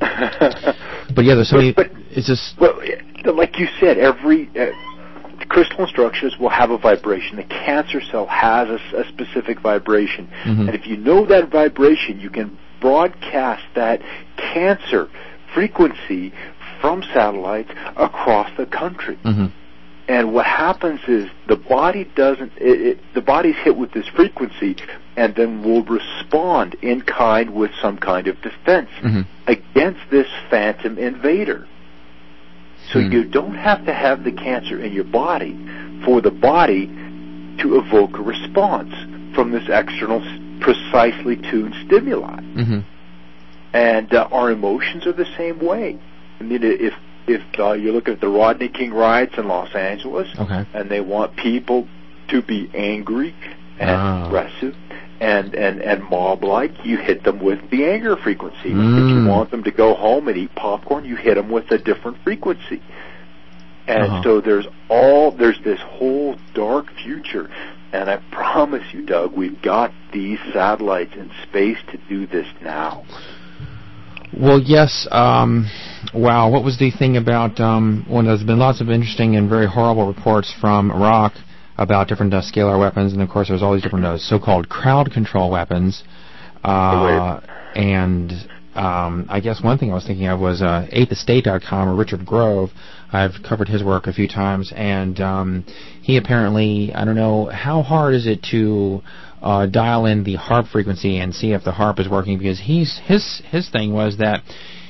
but yeah, there's so many. But, it's just well, like you said, every. Uh, crystalline structures will have a vibration. The cancer cell has a, a specific vibration. Mm-hmm. And if you know that vibration, you can broadcast that cancer frequency from satellites across the country. Mm-hmm. And what happens is the body doesn't, it, it, the body's hit with this frequency and then will respond in kind with some kind of defense mm-hmm. against this phantom invader. So mm. you don't have to have the cancer in your body for the body to evoke a response from this external, precisely tuned stimuli. Mm-hmm. And uh, our emotions are the same way. I mean, if if uh, you look at the Rodney King riots in Los Angeles, okay. and they want people to be angry and oh. aggressive and, and, and mob-like, you hit them with the anger frequency. Mm. If you want them to go home and eat popcorn, you hit them with a different frequency. And uh-huh. so there's all there's this whole dark future. And I promise you, Doug, we've got these satellites in space to do this now. Well, yes. Um, wow. What was the thing about? Um, well, there's been lots of interesting and very horrible reports from Iraq about different uh, scalar weapons, and of course, there's all these different uh, so-called crowd control weapons. Uh, and um, I guess one thing I was thinking of was uh, eighth estate dot com or Richard Grove. I've covered his work a few times, and um, he apparently, I don't know, how hard is it to uh, dial in the HAARP frequency and see if the HAARP is working, because he's his his thing was that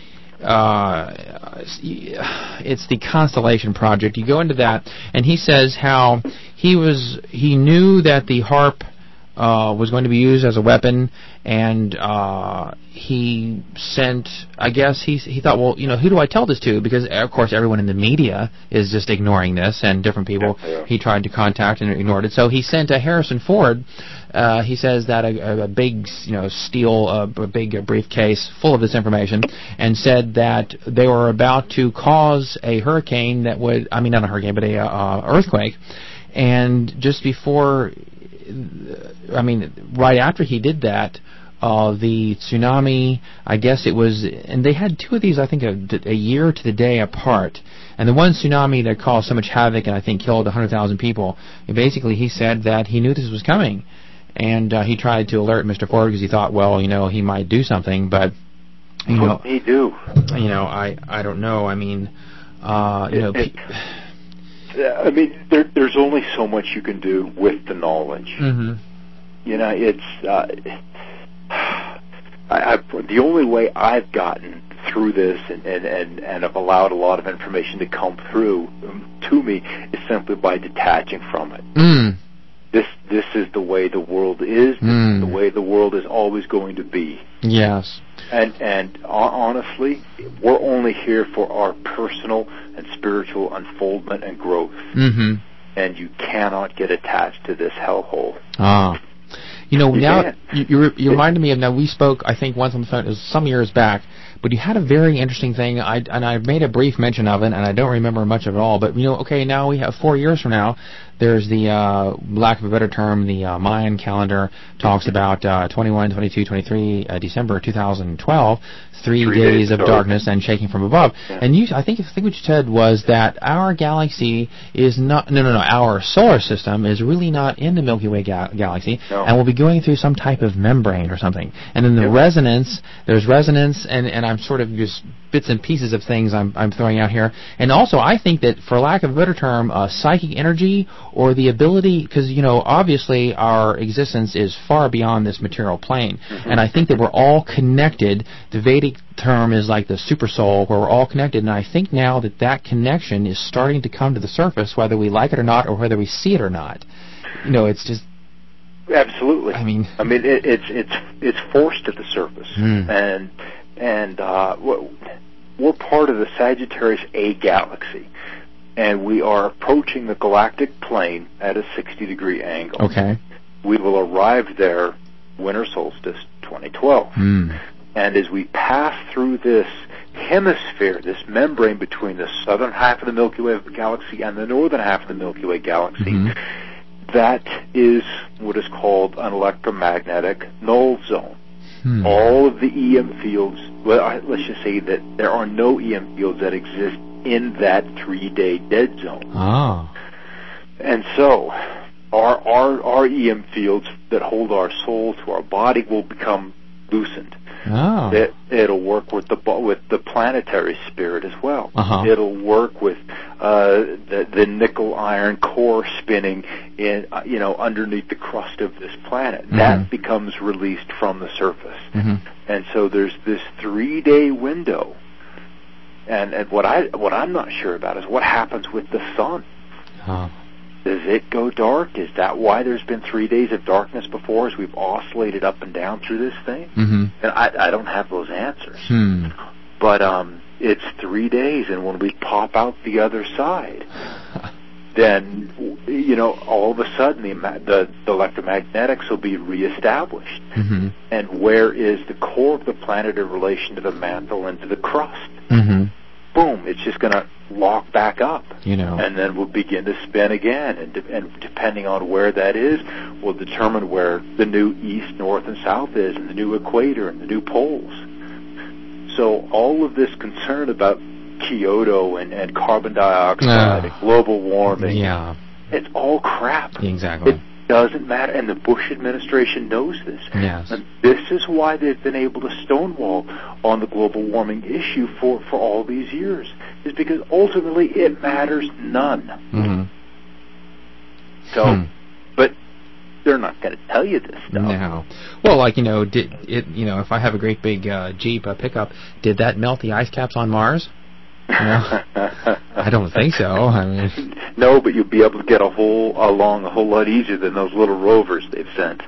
uh, it's the Constellation Project. You go into that, and he says how he was he knew that the HAARP uh, was going to be used as a weapon, and uh, he sent, I guess he he thought, well, you know, who do I tell this to? Because of course everyone in the media is just ignoring this, and different people yeah. he tried to contact and ignored it. So he sent a Harrison Ford. Uh, he says that a, a big, you know, steel, uh, a big uh, briefcase full of this information, and said that they were about to cause a hurricane that would, I mean, not a hurricane, but a uh, earthquake. And just before, I mean, right after he did that, uh, the tsunami, I guess it was, and they had two of these, I think, a, a year to the day apart. And the one tsunami that caused so much havoc and I think killed one hundred thousand people, basically he said that he knew this was coming. And uh, he tried to alert Mister Ford because he thought, well, you know, he might do something, but, you know, what did he do? You know, I, I don't know. I mean, uh, you know, it, it, I mean, there, there's only so much you can do with the knowledge. Mm-hmm. You know, it's uh, I, I've, the only way I've gotten through this and, and, and, and have allowed a lot of information to come through um, to me is simply by detaching from it. Mm. This this is the way the world is. This mm. is the way the world is always going to be. Yes. And and honestly, we're only here for our personal and spiritual unfoldment and growth. Mm-hmm. And you cannot get attached to this hellhole. Ah. You know, you now can't. you, you, you reminded me of, now we spoke, I think, once on the phone, it was some years back, but you had a very interesting thing, I, and I made a brief mention of it, and I don't remember much of it all, but, you know, okay, now we have four years from now, there's the, uh, lack of a better term, the uh, Mayan calendar talks about uh, twenty-one, twenty-two, twenty-three, uh, December two thousand twelve, three, three days, days of darkness and shaking from above. Yeah. And you, I think, I think what you said was that our galaxy is not, no, no, no, our solar system is really not in the Milky Way ga- galaxy, no. and we'll be going through some type of membrane or something. And then the yep. resonance, there's resonance, and, and I'm sort of just bits and pieces of things I'm, I'm throwing out here. And also, I think that, for lack of a better term, uh, psychic energy, or the ability, because, you know, obviously our existence is far beyond this material plane. Mm-hmm. And I think that we're all connected. The Vedic term is like the super soul, where we're all connected. And I think now that that connection is starting to come to the surface, whether we like it or not, or whether we see it or not. You know, it's just... Absolutely. I mean, I mean, it, it's it's it's forced to the surface, mm. and and uh, we're part of the Sagittarius A galaxy, and we are approaching the galactic plane at a sixty degree angle. Okay. We will arrive there winter solstice twenty twelve, mm. and as we pass through this hemisphere, this membrane between the southern half of the Milky Way galaxy and the northern half of the Milky Way galaxy. Mm-hmm. That is what is called an electromagnetic null zone. Hmm. All of the E M fields, well, let's just say that there are no E M fields that exist in that three-day dead zone. Ah. And so, our, our, our E M fields that hold our soul to our body will become loosened. Oh. It, it'll work with the with the planetary spirit as well. Uh-huh. It'll work with uh, the the nickel iron core spinning in uh, you know underneath the crust of this planet. Mm-hmm. That becomes released from the surface, mm-hmm. and so there's this three day window. And and what I what I'm not sure about is what happens with the sun. Oh. Does it go dark? Is that why there's been three days of darkness before, as we've oscillated up and down through this thing? Mm-hmm. And I, I don't have those answers. Hmm. But um, it's three days, and when we pop out the other side, then, you know, all of a sudden the, the, the electromagnetics will be reestablished. Mm-hmm. And where is the core of the planet in relation to the mantle and to the crust? Mm-hmm. Boom, it's just going to lock back up, you know, and then we'll begin to spin again, and, de- and depending on where that is, will determine where the new east, north, and south is, and the new equator, and the new poles. So all of this concern about Kyoto and, and carbon dioxide uh, and global warming, yeah, it's all crap. Exactly. It doesn't matter, and the Bush administration knows this. Yes. And this is why they've been able to stonewall on the global warming issue for, for all these years, is because ultimately it matters none. Mm-hmm. So, hmm. but they're not going to tell you this stuff. No. Well, like, you know, did it? You know, if I have a great big uh, Jeep uh, pickup, did that melt the ice caps on Mars? No, I don't think so. I mean, no, but you'll be able to get a whole along a whole lot easier than those little rovers they've sent.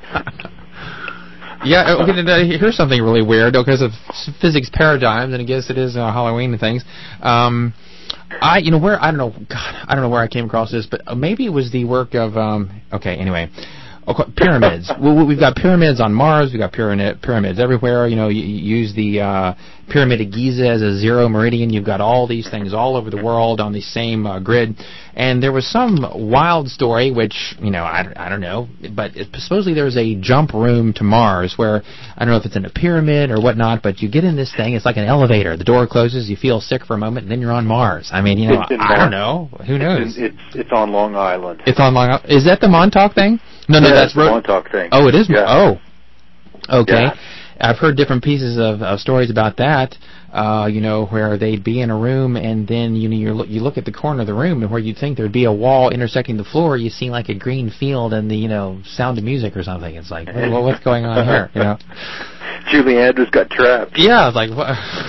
Yeah, okay, here's something really weird because of physics paradigms, and I guess it is uh, Halloween and things. Um, I, you know, where I don't know, God, I don't know where I came across this, but maybe it was the work of. Um, okay, anyway. Okay, pyramids. We've got pyramids on Mars. We've got pyramid, pyramids everywhere. You know, you, you use the uh, Pyramid of Giza as a zero meridian. You've got all these things all over the world on the same uh, grid. And there was some wild story, which, you know, I, I don't know, but it, supposedly there's a jump room to Mars where, I don't know if it's in a pyramid or whatnot, but you get in this thing. It's like an elevator. The door closes, you feel sick for a moment, and then you're on Mars. I mean, you know, I, I don't know. Who knows? It's, in, it's, it's on Long Island. It's on Long Island. Is that the Montauk thing? No, no, yeah, that's, that's the Montauk thing. Oh, it is? Yeah. Oh. Okay. Yeah. I've heard different pieces of, of stories about that, uh, you know, where they'd be in a room and then, you know, you you look at the corner of the room and where you'd think there'd be a wall intersecting the floor, you see like a green field and the, you know, Sound of Music or something. It's like, well, what's going on here, you know? Julie Andrews got trapped. Yeah, it's like, what?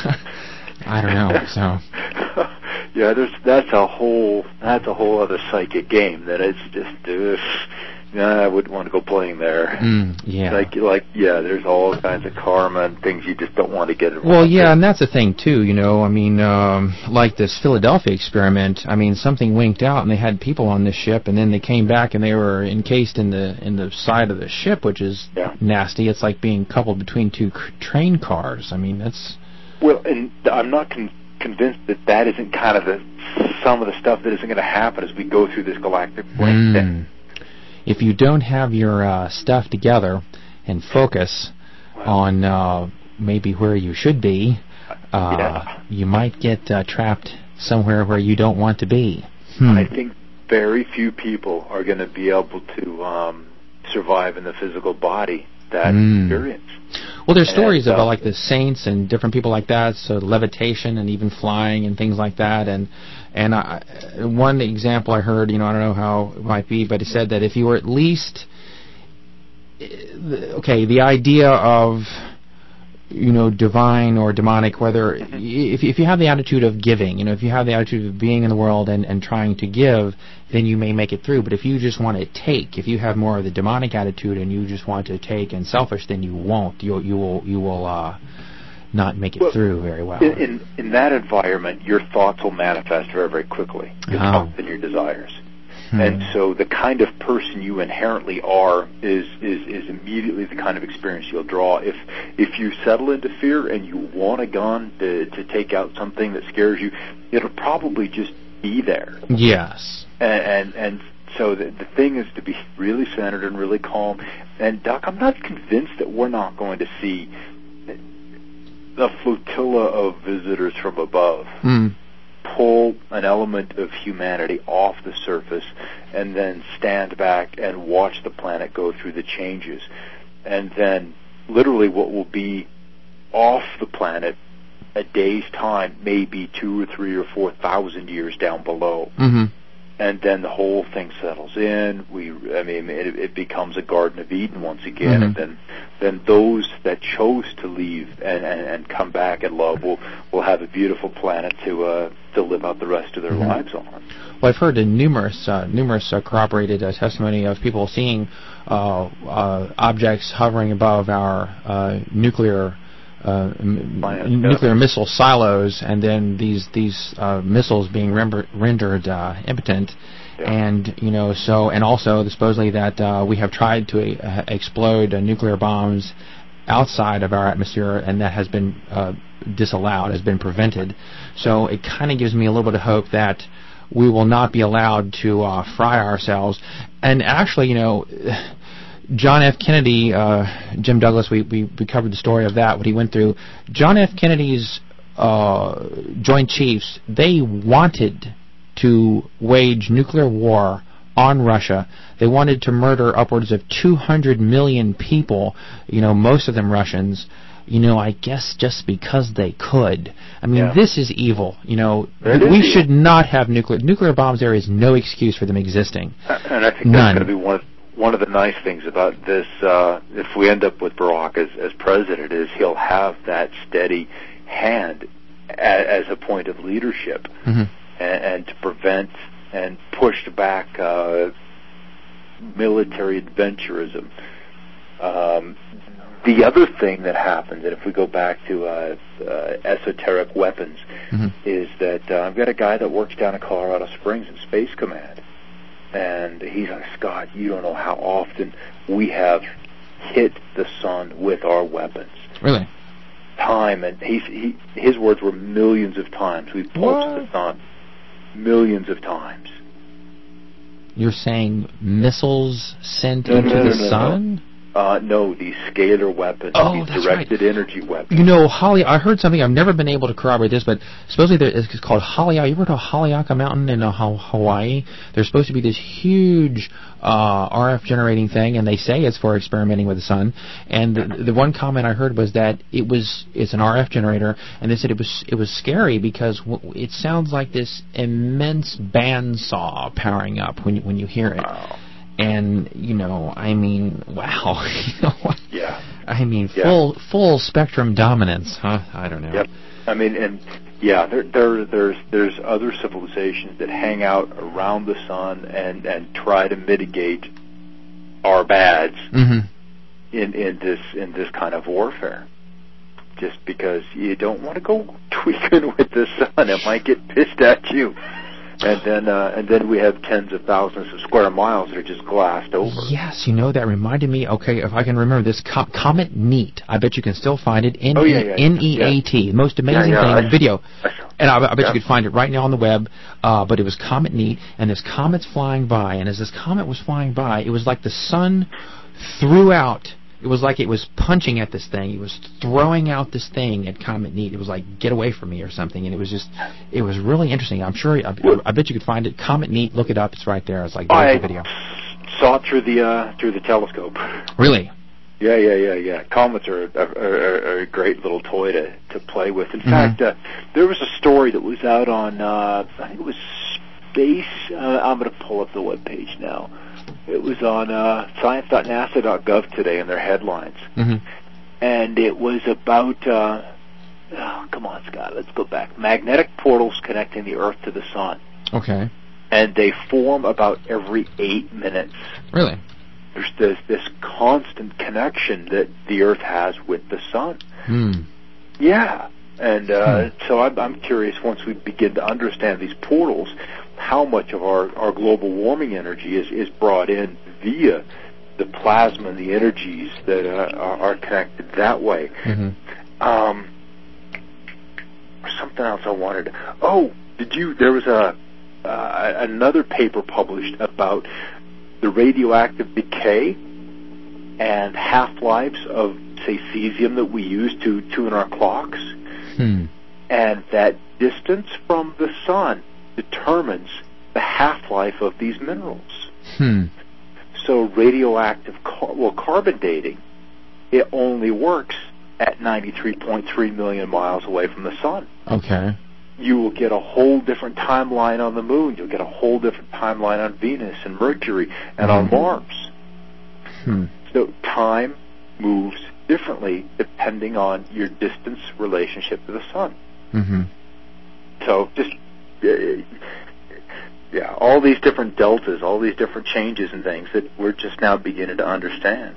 I don't know, so... Yeah, there's that's a whole that's a whole other psychic game that it's just uh, nah, I wouldn't want to go playing there. Mm, yeah, like like yeah, there's all kinds of karma and things you just don't want to get involved. Well, yeah, and that's the thing too. You know, I mean, um, like this Philadelphia experiment. I mean, something winked out, and they had people on this ship, and then they came back, and they were encased in the in the side of the ship, which is yeah. nasty. It's like being coupled between two cr- train cars. I mean, that's well, and I'm not. Con- convinced that that isn't kind of the some of the stuff that isn't going to happen as we go through this galactic plane. Mm. If you don't have your uh, stuff together and focus wow. on uh, maybe where you should be, uh, yeah. you might get uh, trapped somewhere where you don't want to be. Hmm. I think very few people are going to be able to um, survive in the physical body that mm. experience. Well, there's stories and, uh, about like the saints and different people like that, so levitation and even flying and things like that. And and I, one example I heard, you know, I don't know how it might be, but it said that if you were at least, okay, the idea of, you know, divine or demonic, whether if if you have the attitude of giving, you know, if you have the attitude of being in the world and, and trying to give, then you may make it through. But if you just want to take, if you have more of the demonic attitude and you just want to take and selfish, then you won't. You you will you will uh, not make it well, through very well. In in that environment, your thoughts will manifest very very quickly. Your oh. thoughts and your desires. And so the kind of person you inherently are is, is, is immediately the kind of experience you'll draw. If if you settle into fear and you want a gun to, to take out something that scares you, it'll probably just be there. Yes. And and, and so the, the thing is to be really centered and really calm. And, Doc, I'm not convinced that we're not going to see a flotilla of visitors from above. Mm. Pull an element of humanity off the surface and then stand back and watch the planet go through the changes. And then literally what will be off the planet a day's time may be two or three or four thousand years down below. Mm-hmm. And then the whole thing settles in. We, I mean, it, it becomes a Garden of Eden once again. Mm-hmm. And then, then those that chose to leave and, and, and come back and love will will have a beautiful planet to uh, to live out the rest of their mm-hmm. lives on. Well, I've heard in numerous uh, numerous uh, corroborated uh, testimony of people seeing uh, uh, objects hovering above our uh, nuclear. Uh, m- nuclear missile silos, and then these these uh, missiles being rem- rendered uh, impotent, yeah. and you know so, and also supposedly that uh, we have tried to uh, explode uh, nuclear bombs outside of our atmosphere, and that has been uh, disallowed, has been prevented. So it kind of gives me a little bit of hope that we will not be allowed to uh, fry ourselves. And actually, you know. John F. Kennedy, uh, Jim Douglas, we, we, we covered the story of that, what he went through. John F. Kennedy's uh, Joint Chiefs, they wanted to wage nuclear war on Russia. They wanted to murder upwards of two hundred million people, you know, most of them Russians, you know, I guess just because they could. I mean, yeah. This is evil, you know. It we is should evil. not have nuclear nuclear bombs. There is no excuse for them existing. And I think None. that's going to be one of One of the nice things about this, uh, if we end up with Barack as, as president, is he'll have that steady hand a, as a point of leadership, mm-hmm. and, and to prevent and push back uh, military adventurism. Um, the other thing that happens, and if we go back to uh, uh, esoteric weapons, mm-hmm. is that uh, I've got a guy that works down in Colorado Springs in Space Command. And he's like, Scott, you don't know how often we have hit the sun with our weapons. Really? Time, and he's, he, his words were millions of times. We've pulsed the sun millions of times. You're saying missiles sent no, into no, no, the no, sun? No. Uh, no, these scalar weapons, oh, these that's directed right. energy weapons. You know, Holly, I heard something, I've never been able to corroborate this, but supposedly there, it's called Haleakala. You ever heard of Haleakala Mountain in uh, Hawaii? There's supposed to be this huge uh, R F generating thing, and they say it's for experimenting with the sun. And the, the one comment I heard was that it was it's an R F generator, and they said it was it was scary because w- it sounds like this immense bandsaw powering up when you, when you hear it. Wow. And, you know, I mean, wow. you know, yeah. I mean, yeah. full full spectrum dominance, huh? I don't know. Yep. I mean, and, yeah, there, there, there's there's other civilizations that hang out around the sun and, and try to mitigate our bads mm-hmm. in, in this in this kind of warfare. Just because you don't want to go tweaking with the sun. It might get pissed at you. And then, uh, and then we have tens of thousands of square miles that are just glassed over. Yes, you know, that reminded me. Okay, if I can remember this, Com- Comet Neat. I bet you can still find it. N E A T. The most amazing yeah, yeah, thing in I, video. I, and I, I bet yeah. you could find it right now on the web. Uh, but it was Comet Neat, and this comet's flying by. And as this comet was flying by, it was like the sun threw out. It was like it was punching at this thing. It was throwing out this thing at Comet Neat. It was like, get away from me or something. And it was just, it was really interesting. I'm sure, I, I bet you could find it. Comet Neat, look it up. It's right there. It's like, there's I the video. saw it through the, uh, through the telescope. Really? Yeah, yeah, yeah, yeah. Comets are, are, are, are a great little toy to, to play with. In mm-hmm. fact, uh, there was a story that was out on, uh, I think it was Space. Uh, I'm going to pull up the webpage now. It was on uh, science dot nasa dot gov today in their headlines. Mm-hmm. And it was about, uh, oh, come on, Scott, let's go back. Magnetic portals connecting the Earth to the Sun. Okay. And they form about every eight minutes. Really? There's this, this constant connection that the Earth has with the Sun. Hmm. Yeah. And uh, hmm. so I'm, I'm curious, once we begin to understand these portals, how much of our, our global warming energy is, is brought in via the plasma and the energies that uh, are, are connected that way. Mm-hmm. Um, something else I wanted to... Oh, did you... There was a uh, another paper published about the radioactive decay and half-lives of, say, cesium that we use to tune our clocks. Hmm. And that distance from the sun determines the half-life of these minerals. Hmm. So radioactive, car- well, carbon dating, it only works at ninety-three point three million miles away from the sun. Okay. You will get a whole different timeline on the moon. You'll get a whole different timeline on Venus and Mercury and mm-hmm. on Mars. Hmm. So time moves differently depending on your distance relationship to the sun. Mm-hmm. So just, uh, yeah, all these different deltas, all these different changes and things that we're just now beginning to understand.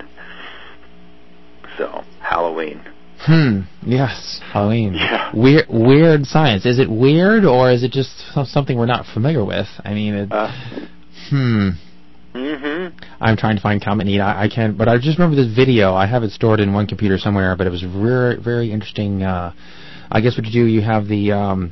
So, Halloween. Hmm. Yes, Halloween. Yeah. Weird, weird science. Is it weird, or is it just something we're not familiar with? I mean, it, uh, hmm. Mm-hmm. I'm trying to find Comet Need. I, I can't, but I just remember this video. I have it stored in one computer somewhere, but it was very, very interesting. Uh, I guess what you do, you have the um,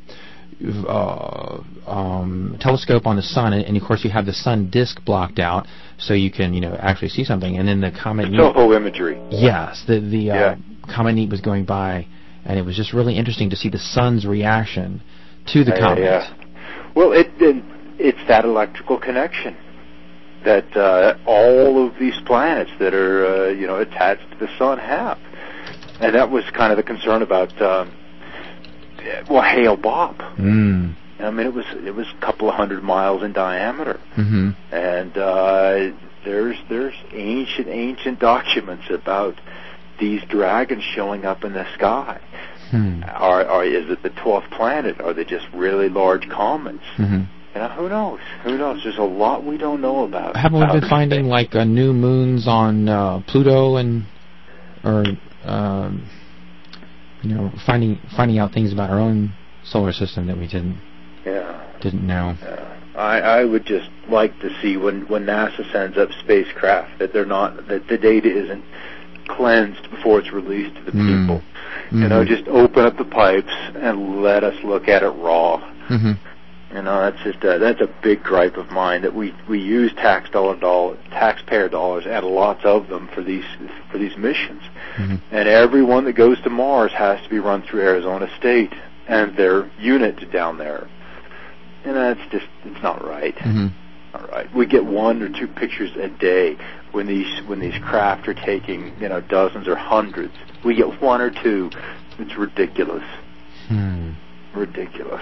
uh, um, telescope on the sun, and, and of course you have the sun disk blocked out, so you can, you know, actually see something. And then the Comet Need. Toho imagery. Yes, the the uh, yeah. Comet Need was going by, and it was just really interesting to see the sun's reaction to the uh, comet. Yeah. Well, it, it it's that electrical connection that uh, all of these planets that are, uh, you know, attached to the sun have. And that was kind of the concern about, um, well, Hale-Bopp. Mm. I mean, it was it was a couple of hundred miles in diameter. Mm-hmm. And uh, there's there's ancient, ancient documents about these dragons showing up in the sky. Hmm. Are, are is it the twelfth planet? Are they just really large comets? Mm-hmm. You know, who knows? Who knows? There's a lot we don't know about. Haven't we been finding things. like uh, new moons on uh, Pluto and, or um, you know, finding finding out things about our own solar system that we didn't yeah didn't know. Yeah. I I would just like to see when when NASA sends up spacecraft that they're not that the data isn't cleansed before it's released to the mm. people. Mm-hmm. You know, just open up the pipes and let us look at it raw. Mm-hmm. You know, that's just a, that's a big gripe of mine that we, we use tax dollar, dollar taxpayer dollars and lots of them for these for these missions, mm-hmm. and everyone that goes to Mars has to be run through Arizona State and their unit down there, and that's just it's not right. Mm-hmm. Not right. We get one or two pictures a day when these when these craft are taking you know dozens or hundreds. We get one or two. It's ridiculous. Hmm. Ridiculous.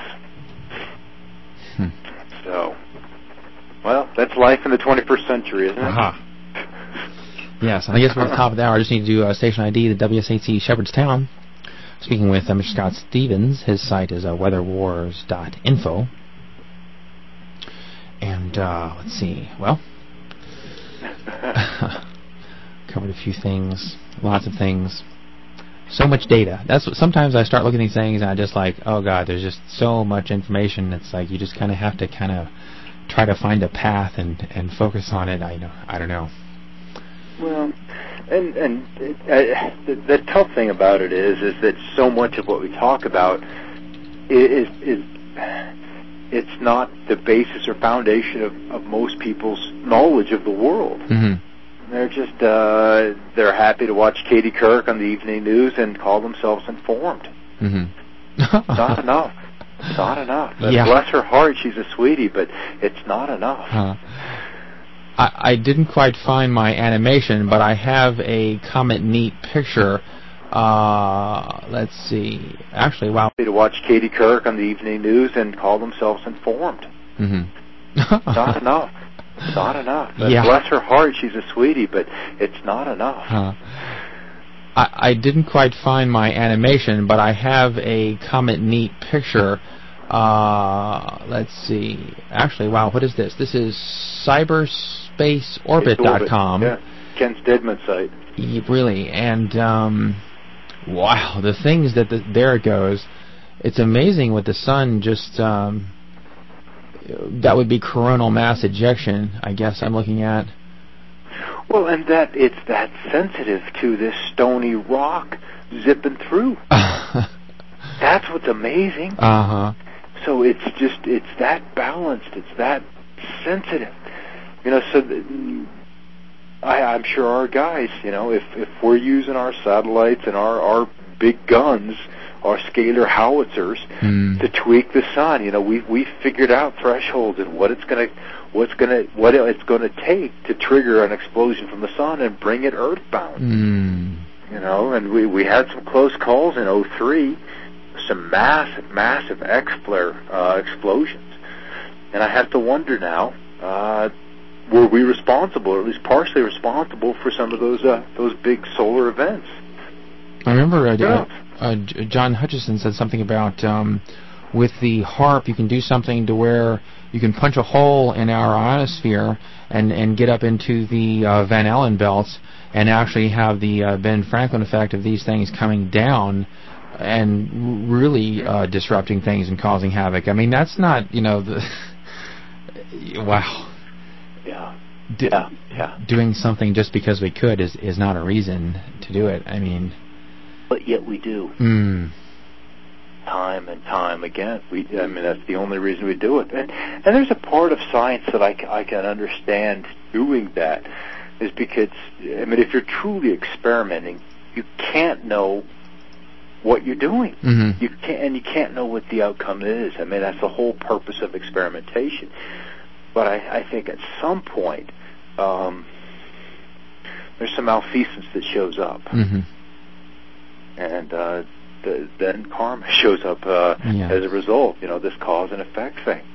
Hmm. So, well, that's life in the twenty-first century, isn't it? Uh-huh. Yes, and I guess we're at the top of the hour. I just need to do uh, station I D, the W S H C Shepherdstown. Speaking with uh, Mister Scott Stevens. His site is uh, weather wars dot info. And, uh, let's see, well, covered a few things, lots of things. So much data. That's what, sometimes I start looking at these things and I just like, oh God, there's just so much information. It's like you just kind of have to kind of try to find a path and, and focus on it. I know, I don't know. Well, and and uh, the, the tough thing about it is, is that so much of what we talk about is is it's not the basis or foundation of, of most people's knowledge of the world. Mm-hmm. They're just, uh, they're happy to watch Katie Couric on the evening news and call themselves informed. Mm-hmm. It's not enough. It's not enough. Yeah. Bless her heart, she's a sweetie, but it's not enough. Huh. I, I didn't quite find my animation, but I have a Comet Neat picture. Uh, let's see. Actually, wow. To watch Katie Couric on the evening news and call themselves informed. Mm-hmm. Not enough. It's not enough. Yeah. Bless her heart, she's a sweetie, but it's not enough. Uh, I, I didn't quite find my animation, but I have a Comet Neat picture. Uh, let's see. Actually, wow, what is this? This is cyberspace orbit dot com. Yeah, Ken Stedman's site. Yeah, really, and um, wow, the things that the, there it goes. It's amazing what the sun just. Um, that would be coronal mass ejection, I guess I'm looking at. Well, and that it's that sensitive to this stony rock zipping through. That's what's amazing. Uh huh. So it's just, it's that balanced, it's that sensitive. You know, so th- I, I'm sure our guys, you know, if, if we're using our satellites and our, our big guns, our scalar howitzers, mm. to tweak the sun, you know, we we figured out thresholds and what it's gonna, what's gonna, what it's gonna take to trigger an explosion from the sun and bring it earthbound. Mm. You know, and we we had some close calls in oh three. Some massive, massive X-flare uh, explosions. And I have to wonder now, uh, were we responsible, or at least partially responsible, for some of those uh, those big solar events? I remember uh, yeah. uh, uh, John Hutchison said something about um, with the HAARP you can do something to where you can punch a hole in our ionosphere and, and get up into the uh, Van Allen belts and actually have the uh, Ben Franklin effect of these things coming down and really uh, disrupting things and causing havoc. I mean, that's not, you know, the wow. Yeah. Do, yeah. Yeah. Doing something just because we could is, is not a reason to do it. I mean. But yet we do. Mm. Time and time again. We. I mean, that's the only reason we do it. And, and there's a part of science that I, I can understand doing that, is because, I mean, if you're truly experimenting, you can't know what you're doing. Mm-hmm. You can't, and you can't know what the outcome is. I mean, that's the whole purpose of experimentation. But I, I think at some point, um, there's some malfeasance that shows up. Mm-hmm. And uh, the, then karma shows up uh, yeah. as a result. You know, this cause and effect thing.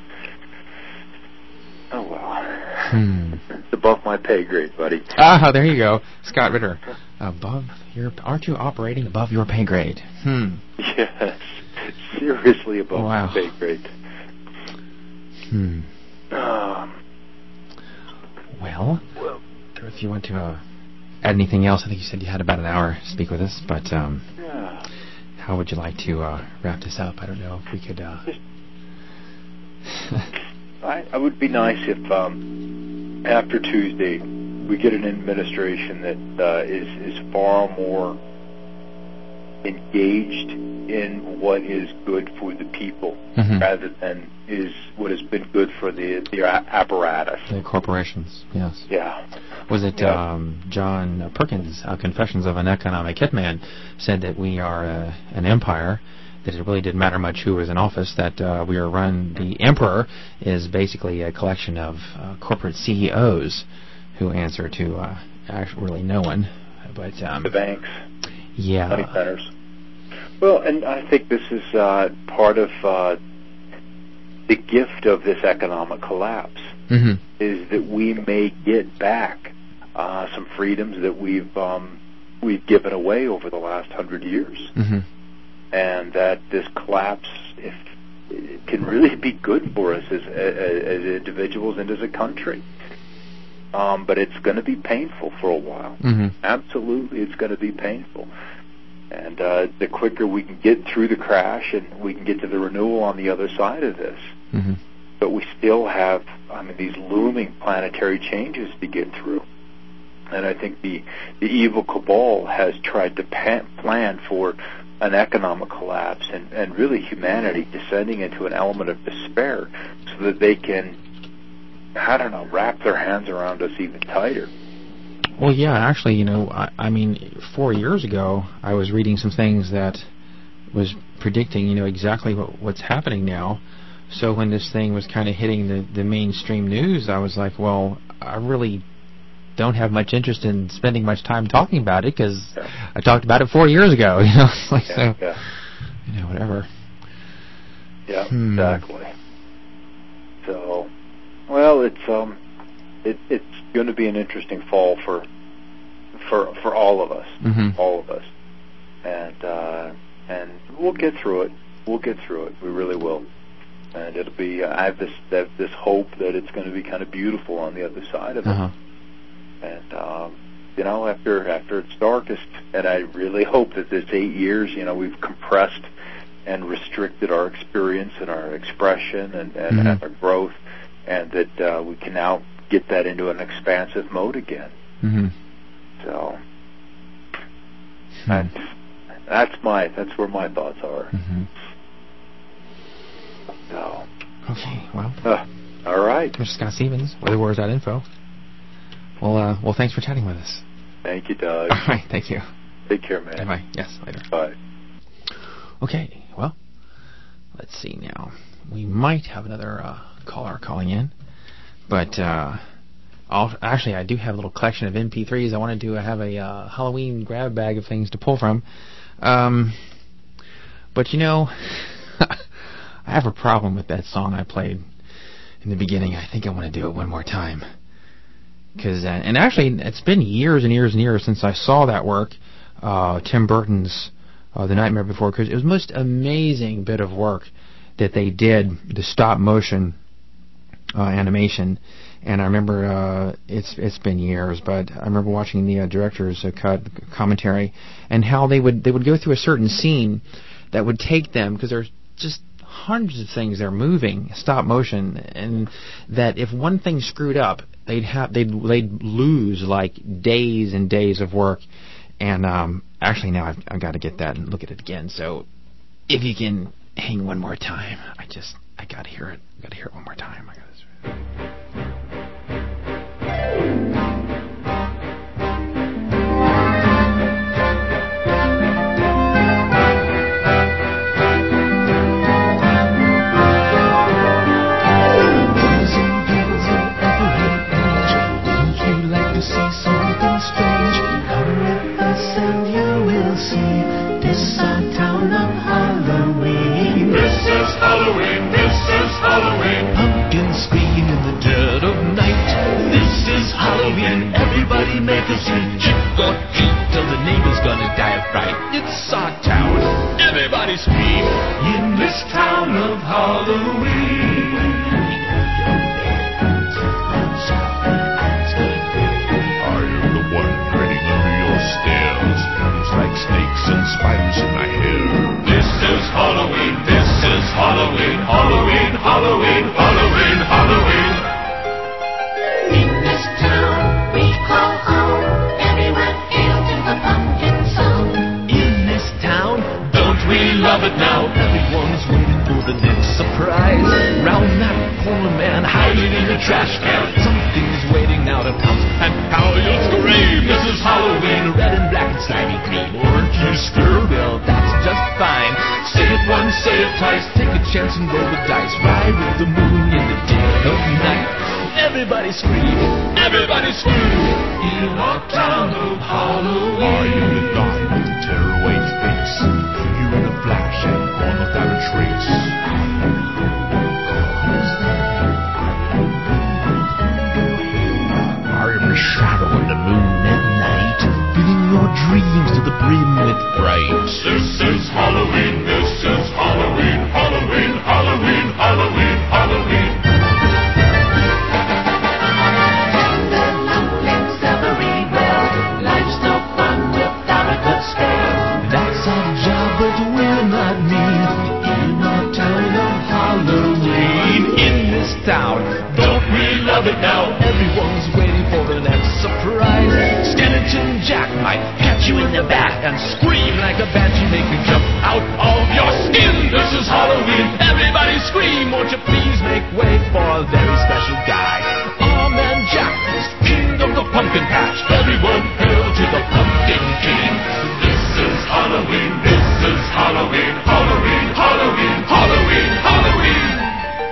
Oh, well. Hmm. It's above my pay grade, buddy. Ah, there you go. Scott Ritter. Above your... Aren't you operating above your pay grade? Hmm. Yes. Seriously above wow. my pay grade. Hmm. Um, well, well, if you want to uh, add anything else, I think you said you had about an hour to speak with us, but um, yeah. how would you like to uh, wrap this up? I don't know if we could... Uh... I, I would be nice if um, after Tuesday we get an administration that uh, is, is far more engaged in what is good for the people, mm-hmm. rather than is what has been good for the the apparatus. The corporations, yes. Yeah. Was it yeah. um, John Perkins, uh, Confessions of an Economic Hitman, said that we are uh, an empire, that it really didn't matter much who was in office, that uh, we are run, the emperor is basically a collection of uh, corporate C E Os who answer to uh, actually really no one. But um, the banks. Yeah. Money centers. Well, and I think this is uh, part of uh, the gift of this economic collapse, mm-hmm. is that we may get back uh, some freedoms that we've um, we've given away over the last hundred years, mm-hmm. and that this collapse, if it can really be good for us as, as, as individuals and as a country. Um, but it's going to be painful for a while. Mm-hmm. Absolutely, it's going to be painful. And uh, the quicker we can get through the crash and we can get to the renewal on the other side of this. Mm-hmm. But we still have, I mean, these looming planetary changes to get through. And I think the, the evil cabal has tried to pan, plan for an economic collapse and, and really humanity descending into an element of despair so that they can, I don't know, wrap their hands around us even tighter. Well, yeah, actually, you know, I, I mean, four years ago, I was reading some things that was predicting, you know, exactly what, what's happening now. So when this thing was kind of hitting the, the mainstream news, I was like, well, I really don't have much interest in spending much time talking about it because yeah. I talked about it four years ago. You know, it's like, yeah, so, yeah. you know, whatever. Yeah, hmm. exactly. So, well, it's um, it, it's going to be an interesting fall for for for all of us, mm-hmm. all of us, and uh, and we'll get through it. We'll get through it. We really will. And it'll be. Uh, I have this that, this hope that it's going to be kind of beautiful on the other side of it. Uh-huh. And um, you know, after after it's darkest, and I really hope that this eight years, you know, we've compressed and restricted our experience and our expression and, and, mm-hmm. and our growth, and that uh, we can now get that into an expansive mode again. Mm-hmm. So hmm. that's that's my that's where my thoughts are. Mm-hmm. So okay, well, uh, all right, Mister Scott Stevens, weather wars dot info. Well, uh, well, thanks for chatting with us. Thank you, Doug. All right, thank you. Take care, man. Bye. Yes, later. Bye. Okay, well, let's see now. We might have another uh, caller calling in, but uh, I'll, actually, I do have a little collection of M P threes. I wanted to have a uh, Halloween grab bag of things to pull from. Um, but, you know, I have a problem with that song I played in the beginning. I think I want to do it one more time. Cause, uh, and actually, it's been years and years and years since I saw that work, uh, Tim Burton's uh, The Nightmare Before, because it was the most amazing bit of work that they did, the stop motion uh, animation. And I remember, uh, it's it's been years, but I remember watching the uh, director's uh, cut commentary and how they would they would go through a certain scene that would take them, because there's just hundreds of things they're moving stop motion, and that if one thing screwed up, they'd have they'd they'd lose like days and days of work. And um, actually now I've I've got to get that and look at it again. So if you can hang one more time, I just I got to hear it. I got to hear it one more time. I got to. Halloween, this is Halloween. Pumpkins scream in the dead of night. This is Halloween, everybody make a scene. Trick or treat till the neighbor's gonna die of fright. It's our town, everybody scream in this town of Halloween. I am the one hiding under your stairs. There's like snakes and spiders in my hair. This is Halloween, this is Halloween, Halloween, Halloween, Halloween, Halloween. In this town we call home, everyone hail to the pumpkin song. In this town, don't we love it now? Everyone's waiting for the next surprise. Round that corner, man, hiding in the trash can. Something's waiting now to pounce, and how you'll scream. This is Halloween, red and black and slimy green. Aren't you scared? Well, that's just fine. Say it once, say it twice, take a chance and roll the dice. Ride with the moon in the dead of night. Everybody scream, everybody scream. In our town of Halloween. I am the guy with the tearaway face. For you in a flash and gone without a trace. I am the shadow of the moon at night, filling your dreams to the brim with fright. This is Halloween, this is Halloween, Halloween, Halloween, Halloween, Halloween. Tender lumplings everywhere, life's no fun without a good scare. That's our job, but we're not mean. In our town of Halloween. In this town, don't we love it now? Everyone's waiting for the next surprise. Skeleton Jack might catch you in the back and scream like a banshee, make you jump out of your skin. This is Halloween, everybody scream. Won't you please make way for a very special guy? Our man Jack is king of the pumpkin patch. Everyone hail to the pumpkin king. This is Halloween, this is Halloween, Halloween, Halloween, Halloween, Halloween.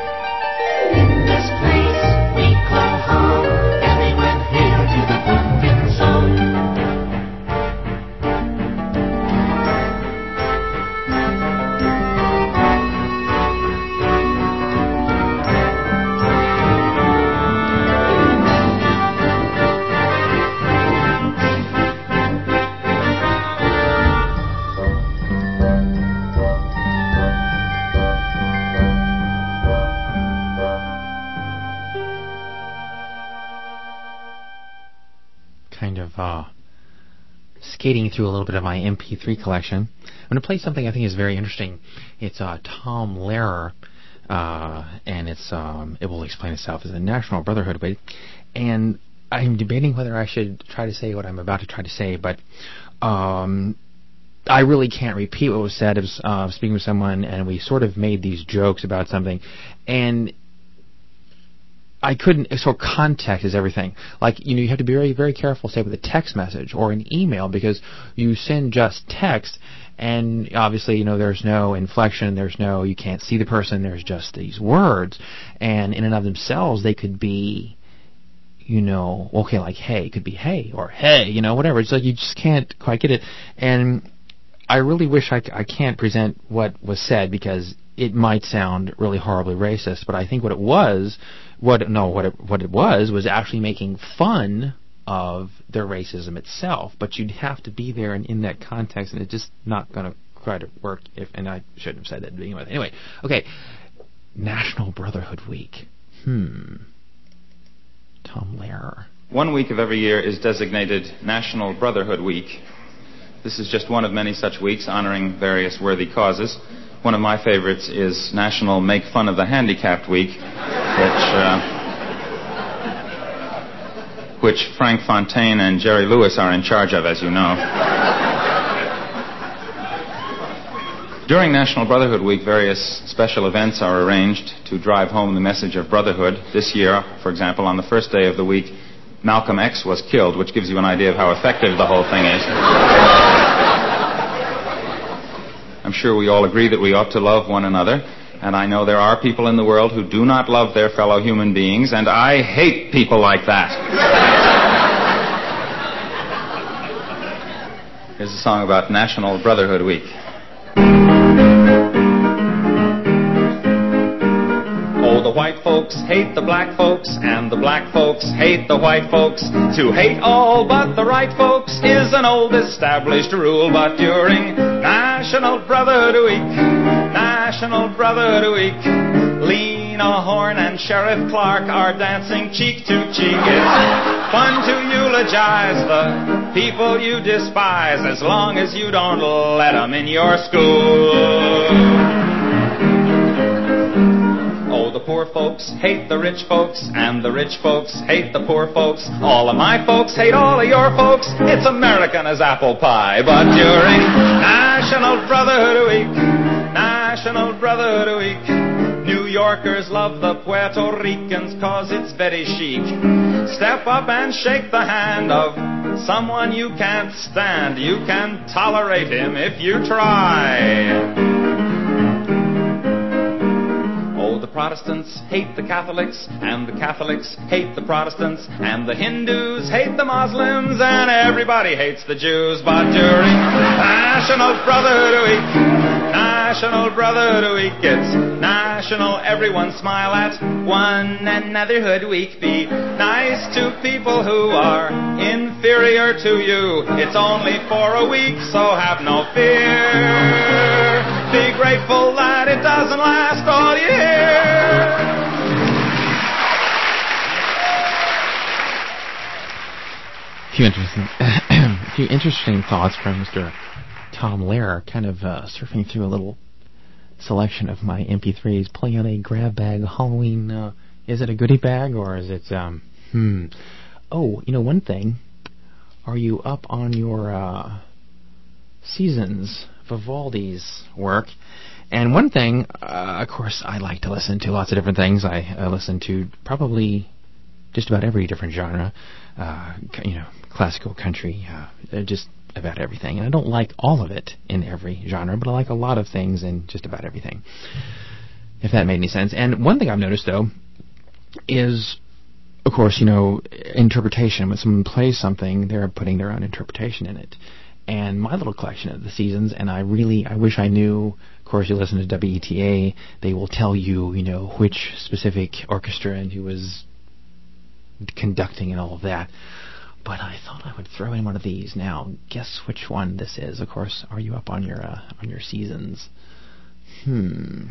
kind of uh, skating through a little bit of my M P three collection. I'm going to play something I think is very interesting. It's uh, Tom Lehrer, uh, and it's um, it will explain itself as a National Brotherhood Week. And I'm debating whether I should try to say what I'm about to try to say, but um, I really can't repeat what was said. I was uh, speaking with someone, and we sort of made these jokes about something, and I couldn't. So context is everything. Like, you know, you have to be very, very careful, say, with a text message or an email, because you send just text, and obviously, you know, there's no inflection, there's no, you can't see the person, there's just these words, and in and of themselves, they could be, you know, okay, like hey, it could be hey, or hey, you know, whatever. It's like you just can't quite get it. And I really wish I, c- I can't present what was said, because it might sound really horribly racist, but I think what it was, what no, what it, what it was, was actually making fun of their racism itself. But you'd have to be there and in that context, and it's just not going to quite work. If and I shouldn't have said that to begin with. Anyway, okay, National Brotherhood Week. Hmm. Tom Lehrer. One week of every year is designated National Brotherhood Week. This is just one of many such weeks honoring various worthy causes. One of my favorites is National Make Fun of the Handicapped Week, which uh, which Frank Fontaine and Jerry Lewis are in charge of, as you know. During National Brotherhood Week, various special events are arranged to drive home the message of brotherhood. This year, for example, on the first day of the week, Malcolm X was killed, which gives you an idea of how effective the whole thing is. I'm sure we all agree that we ought to love one another, and I know there are people in the world who do not love their fellow human beings, and I hate people like that. Here's a song about National Brotherhood Week. Oh, the white folks hate the black folks, and the black folks hate the white folks. To hate all but the right folks is an old established rule, but during National Brotherhood Week, National Brotherhood Week, Lena Horne and Sheriff Clark are dancing cheek to cheek. It's fun to eulogize the people you despise, as long as you don't let them in your school. Oh, the poor folks hate the rich folks, and the rich folks hate the poor folks. All of my folks hate all of your folks. It's American as apple pie. But during National Brotherhood Week, National Brotherhood Week, New Yorkers love the Puerto Ricans 'cause it's very chic. Step up and shake the hand of someone you can't stand. You can tolerate him if you try. Oh, the Protestants hate the Catholics, and the Catholics hate the Protestants, and the Hindus hate the Muslims, and everybody hates the Jews. But during National Brotherhood Week, National Brotherhood Week, it's national, everyone smile at one another hood week. Be nice to people who are inferior to you. It's only for a week, so have no fear. Be grateful that it doesn't last all year. A few interesting, a few interesting thoughts from Mister Tom Lehrer, kind of uh, surfing through a little selection of my M P threes, pulling out a grab bag Halloween. Uh, is it a goodie bag, or is it, um, hmm. Oh, you know, one thing. Are you up on your uh, Seasons, Vivaldi's work? And one thing, uh, of course, I like to listen to lots of different things. I uh, listen to probably just about every different genre, uh, you know, classical, country, uh, just about everything. And I don't like all of it in every genre, but I like a lot of things in just about everything, if that made any sense. And one thing I've noticed, though, is, of course, you know, interpretation. When someone plays something, they're putting their own interpretation in it. And my little collection of the Seasons, and I really, I wish I knew, of course, you listen to W E T A, they will tell you, you know, which specific orchestra and who was conducting and all of that. But I thought I would throw in one of these. Now, guess which one this is. Of course, are you up on your uh, on your Seasons? Hmm.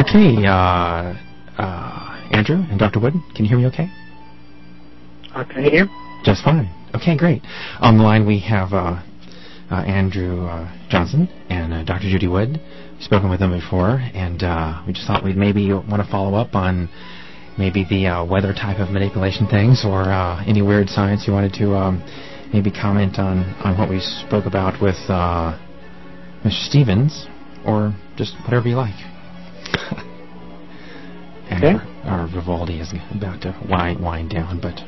Okay, uh, uh, Andrew and Doctor Wood, can you hear me okay? I can hear you. Just fine. Okay, great. On the line we have uh, uh, Andrew uh, Johnson and uh, Doctor Judy Wood. We've spoken with them before, and uh, we just thought we'd maybe want to follow up on maybe the uh, weather type of manipulation things, or uh, any weird science you wanted to um, maybe comment on, on what we spoke about with uh, Mister Stevens, or just whatever you like. And okay. our, our Vivaldi is about to wind, wind down, but...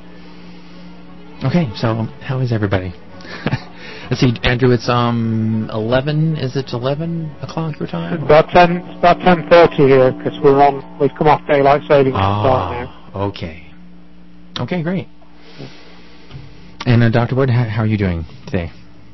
Okay, so how is everybody? Let's see, Andrew, it's um eleven, is it eleven o'clock your time? It's about ten, it's about ten thirty here, because we're on, we've come off daylight savings time now. Okay. Okay, great. And uh, Doctor Wood, how, how are you doing today?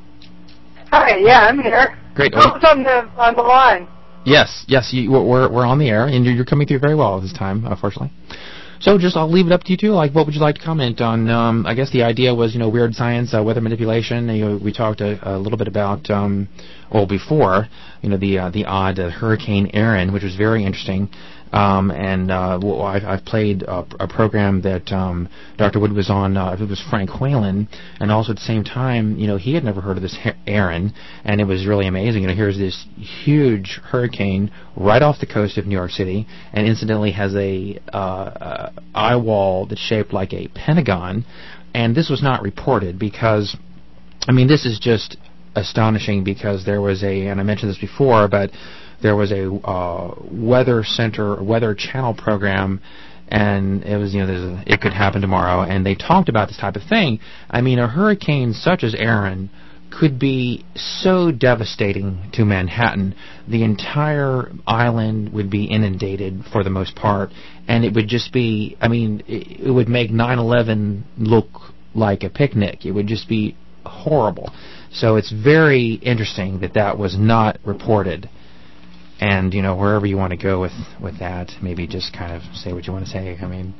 Hi, yeah, I'm here. Great. Oh, it's on the, on the line. Yes, yes, you, we're we're on the air, and you're, you're coming through very well this time, unfortunately. So just I'll leave it up to you two. Like, what would you like to comment on? Um, I guess the idea was, you know, weird science, uh, weather manipulation. You know, we talked a, a little bit about, um, well, before, you know, the uh, the odd uh, Hurricane Erin, which was very interesting. Um, and uh, well, I've, I've played a, a program that um, Doctor Wood was on. Uh, it was Frank Whalen, and also at the same time, you know, he had never heard of this Erin, and it was really amazing. You know, here's this huge hurricane right off the coast of New York City, and incidentally has a uh, uh, eye wall that's shaped like a pentagon. And this was not reported because, I mean, this is just astonishing because there was a, and I mentioned this before, but there was a uh, weather center, weather channel program, and it was, you know, there's a, it could happen tomorrow, and they talked about this type of thing. I mean, a hurricane such as Erin could be so devastating to Manhattan. The entire island would be inundated for the most part, and it would just be, I mean, it, it would make nine eleven look like a picnic. It would just be horrible. So it's very interesting that that was not reported. And, you know, wherever you want to go with, with that, maybe just kind of say what you want to say. I mean...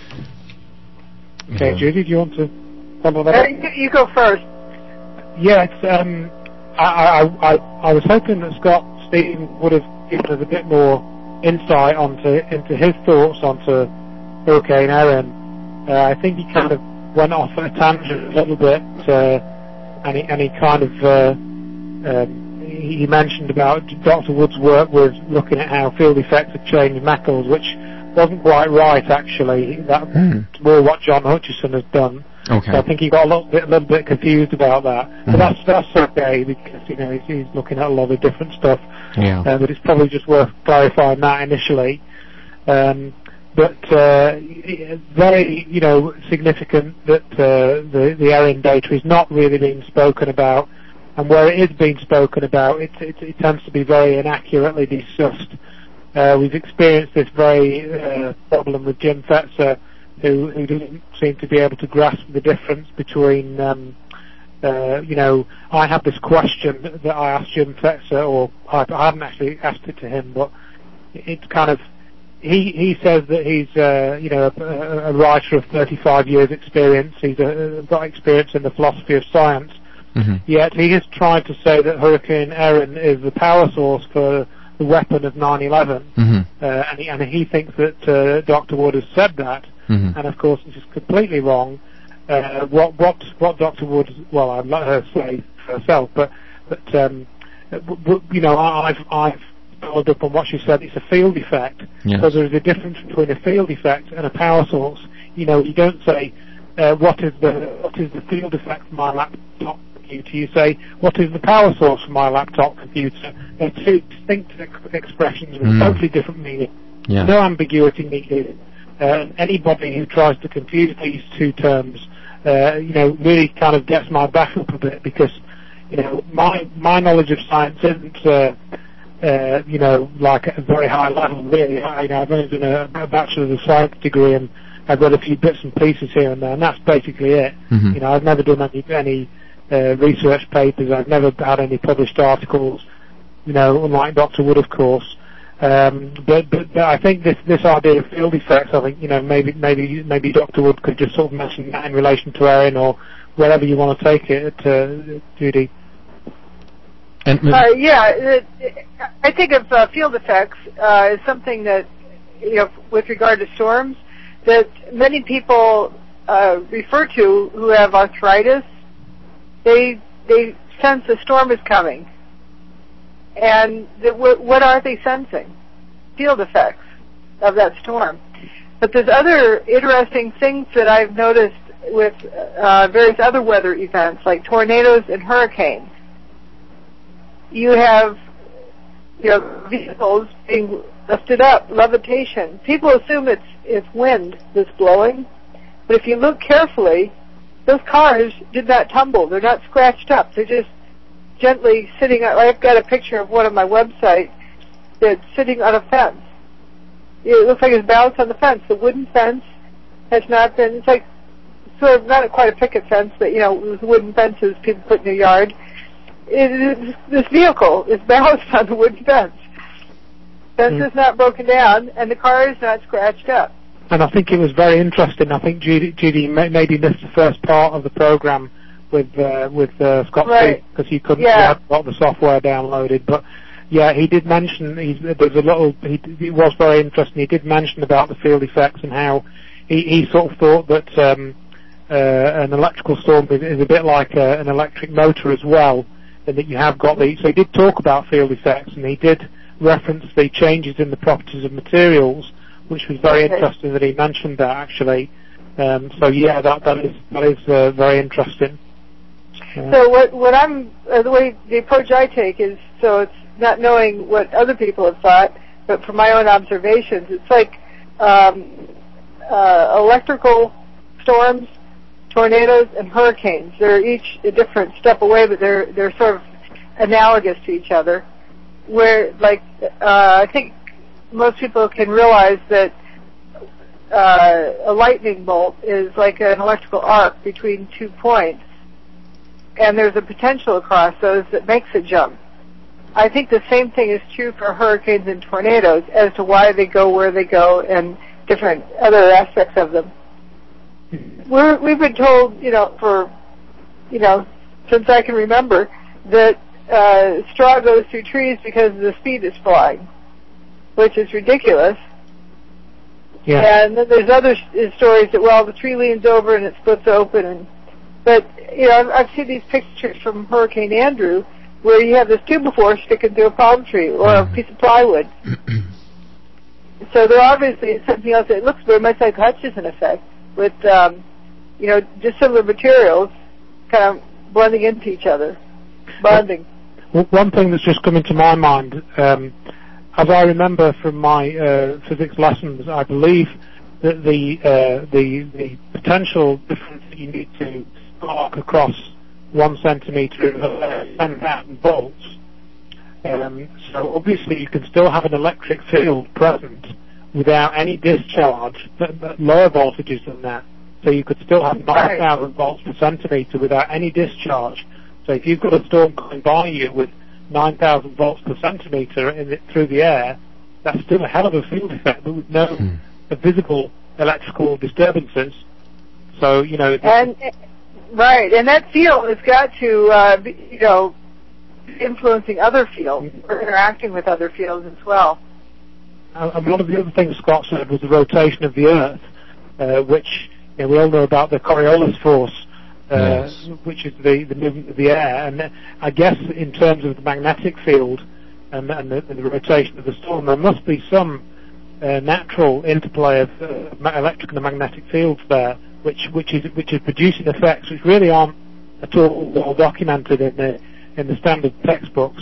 Okay, know. Judy, do you want to follow that Uh, you, you go first. Yeah, it's, um, I, I, I, I was hoping that Scott Steven would have given us a bit more insight onto into his thoughts onto Hurricane Erin. Uh, I think he kind of went off at a tangent a little bit, uh, and, he, and he kind of... Uh, um, He mentioned about Doctor Wood's work with looking at how field effects have changed macros, which wasn't quite right, actually. That's mm. more what John Hutchison has done. Okay. So I think he got a little bit, a little bit confused about that. Mm-hmm. But that's that's okay, because, you know, he's, he's looking at a lot of different stuff. Yeah. Uh, but it's probably just worth clarifying that initially. Um, but uh, very, you know, significant that uh, the the Erin data is not really being spoken about. And where it is being spoken about, it, it, it tends to be very inaccurately discussed. Uh, we've experienced this very uh, problem with Jim Fetzer, who, who doesn't seem to be able to grasp the difference between, um, uh, you know, I have this question that I asked Jim Fetzer, or I, I haven't actually asked it to him, but it's kind of, he, he says that he's, uh, you know, a, a writer of thirty-five years experience. He's uh, got experience in the philosophy of science. Mm-hmm. Yet he has tried to say that Hurricane Erin is the power source for the weapon of nine eleven, mm-hmm. uh, and, he, and he thinks that uh, Doctor Wood has said that, mm-hmm. and of course this is completely wrong. Uh, what what what Doctor Wood, well, I'd let her say for herself, but but um, w- w- you know, I've I've followed up on what she said. It's a field effect, yes. So there is a difference between a field effect and a power source. You know, you don't say uh, what is the what is the field effect for my laptop computer. You say, what is the power source for my laptop computer? They're two distinct ex- expressions with mm. totally different meaning. Yeah. No ambiguity needed. Uh, anybody who tries to confuse these two terms, uh, you know, really kind of gets my back up a bit, because, you know, my my knowledge of science isn't, uh, uh, you know, like at a very high level, really. I, you know, I've only done a, a Bachelor of Science degree, and I've got a few bits and pieces here and there, and that's basically it. Mm-hmm. You know, I've never done any, any uh, research papers. I've never had any published articles, you know, unlike Doctor Wood, of course. Um, but, but, but I think this, this idea of field effects, I think, you know, maybe maybe maybe Doctor Wood could just sort of mention that in relation to Erin, or wherever you want to take it, uh, Judy. And, uh, yeah, it, it, I think of uh, field effects uh, as something that, you know, with regard to storms, that many people uh, refer to who have arthritis. They they sense a storm is coming, and the, what, what are they sensing? Field effects of that storm. But there's other interesting things that I've noticed with uh, various other weather events, like tornadoes and hurricanes. You have, you know, vehicles being lifted up, levitation. People assume it's it's wind that's blowing, but if you look carefully, those cars did not tumble. They're not scratched up. They're just gently sitting. I've got a picture of one on my website that's sitting on a fence. It looks like it's balanced on the fence. The wooden fence has not been. It's like sort of not quite a picket fence, but you know, those wooden fences people put in their yard. It is, this vehicle is balanced on the wooden fence. Fence mm. is not broken down, and the car is not scratched up. And I think it was very interesting. I think Judy, Judy maybe missed the first part of the program with uh, with uh, Scott right. because he couldn't yeah. have got the software downloaded. But yeah, he did mention he's, there's a little. He, it was very interesting. He did mention about the field effects and how he, he sort of thought that um, uh, an electrical storm is, is a bit like a, an electric motor as well. And that you have got the, so he did talk about field effects, and he did reference the changes in the properties of materials, which was very okay. interesting that he mentioned that actually. Um, so yeah, that that is that is uh, very interesting. Uh, so what what I'm uh, the way the approach I take is so it's not knowing what other people have thought, but from my own observations, it's like um, uh, electrical storms, tornadoes, and hurricanes. They're each a different step away, but they're they're sort of analogous to each other. Where, like, uh, I think most people can realize that uh, a lightning bolt is like an electrical arc between two points, and there's a potential across those that makes it jump. I think the same thing is true for hurricanes and tornadoes as to why they go where they go and different other aspects of them. We're, we've been told, you know, for, you know, since I can remember, that uh, straw goes through trees because the speed is flying, which is ridiculous. Yeah. And then there's other sh- stories that, well, the tree leans over and it splits open. And But, you know, I've, I've seen these pictures from Hurricane Andrew where you have this two by four sticking through a palm tree or a piece of plywood. So there obviously is something else that looks very much like Hutchison effect, with, um, you know, dissimilar materials kind of blending into each other, bonding. Well, one thing that's just come into my mind, um, as I remember from my uh, physics lessons, I believe that the uh, the the potential difference that you need to spark across one centimetre is ten thousand volts. Um, so obviously you can still have an electric field present without any discharge at lower voltages than that. So you could still have nine thousand volts per centimetre without any discharge. So if you've got a storm coming by you with nine thousand volts per centimetre in it, through the air, that's still a hell of a field effect, but with no mm. visible electrical disturbances. So, you know... And, right, and that field has got to, uh, be, you know, influencing other fields or interacting with other fields as well. And one of the other things Scott said was the rotation of the Earth, uh, which you know, we all know about the Coriolis force, uh, yes. which is the, the movement of the air. And I guess in terms of the magnetic field and, and, the, and the rotation of the storm, there must be some uh, natural interplay of uh, electric and the magnetic fields there, which which is which is producing effects which really aren't at all well documented in the in the standard textbooks.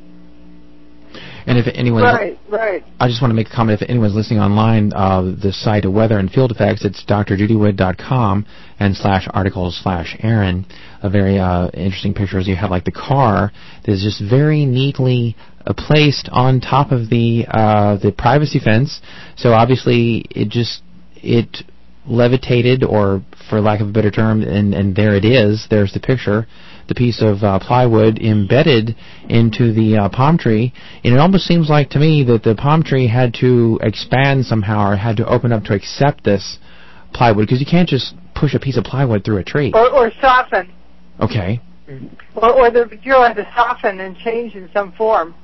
And if anyone, right, right. I just want to make a comment. If anyone's listening online, uh, the site of Weather and Field Effects, it's d r judy wood dot com and slash articles slash Aaron. A very uh, interesting picture as you have like the car that is just very neatly uh, placed on top of the uh, the privacy fence. So obviously it just it levitated, or for lack of a better term, and and there it is. There's the picture. The piece of uh, plywood embedded into the uh, palm tree, and it almost seems like to me that the palm tree had to expand somehow or had to open up to accept this plywood, because you can't just push a piece of plywood through a tree. Or, or soften. Okay. or, or the material had to soften and change in some form.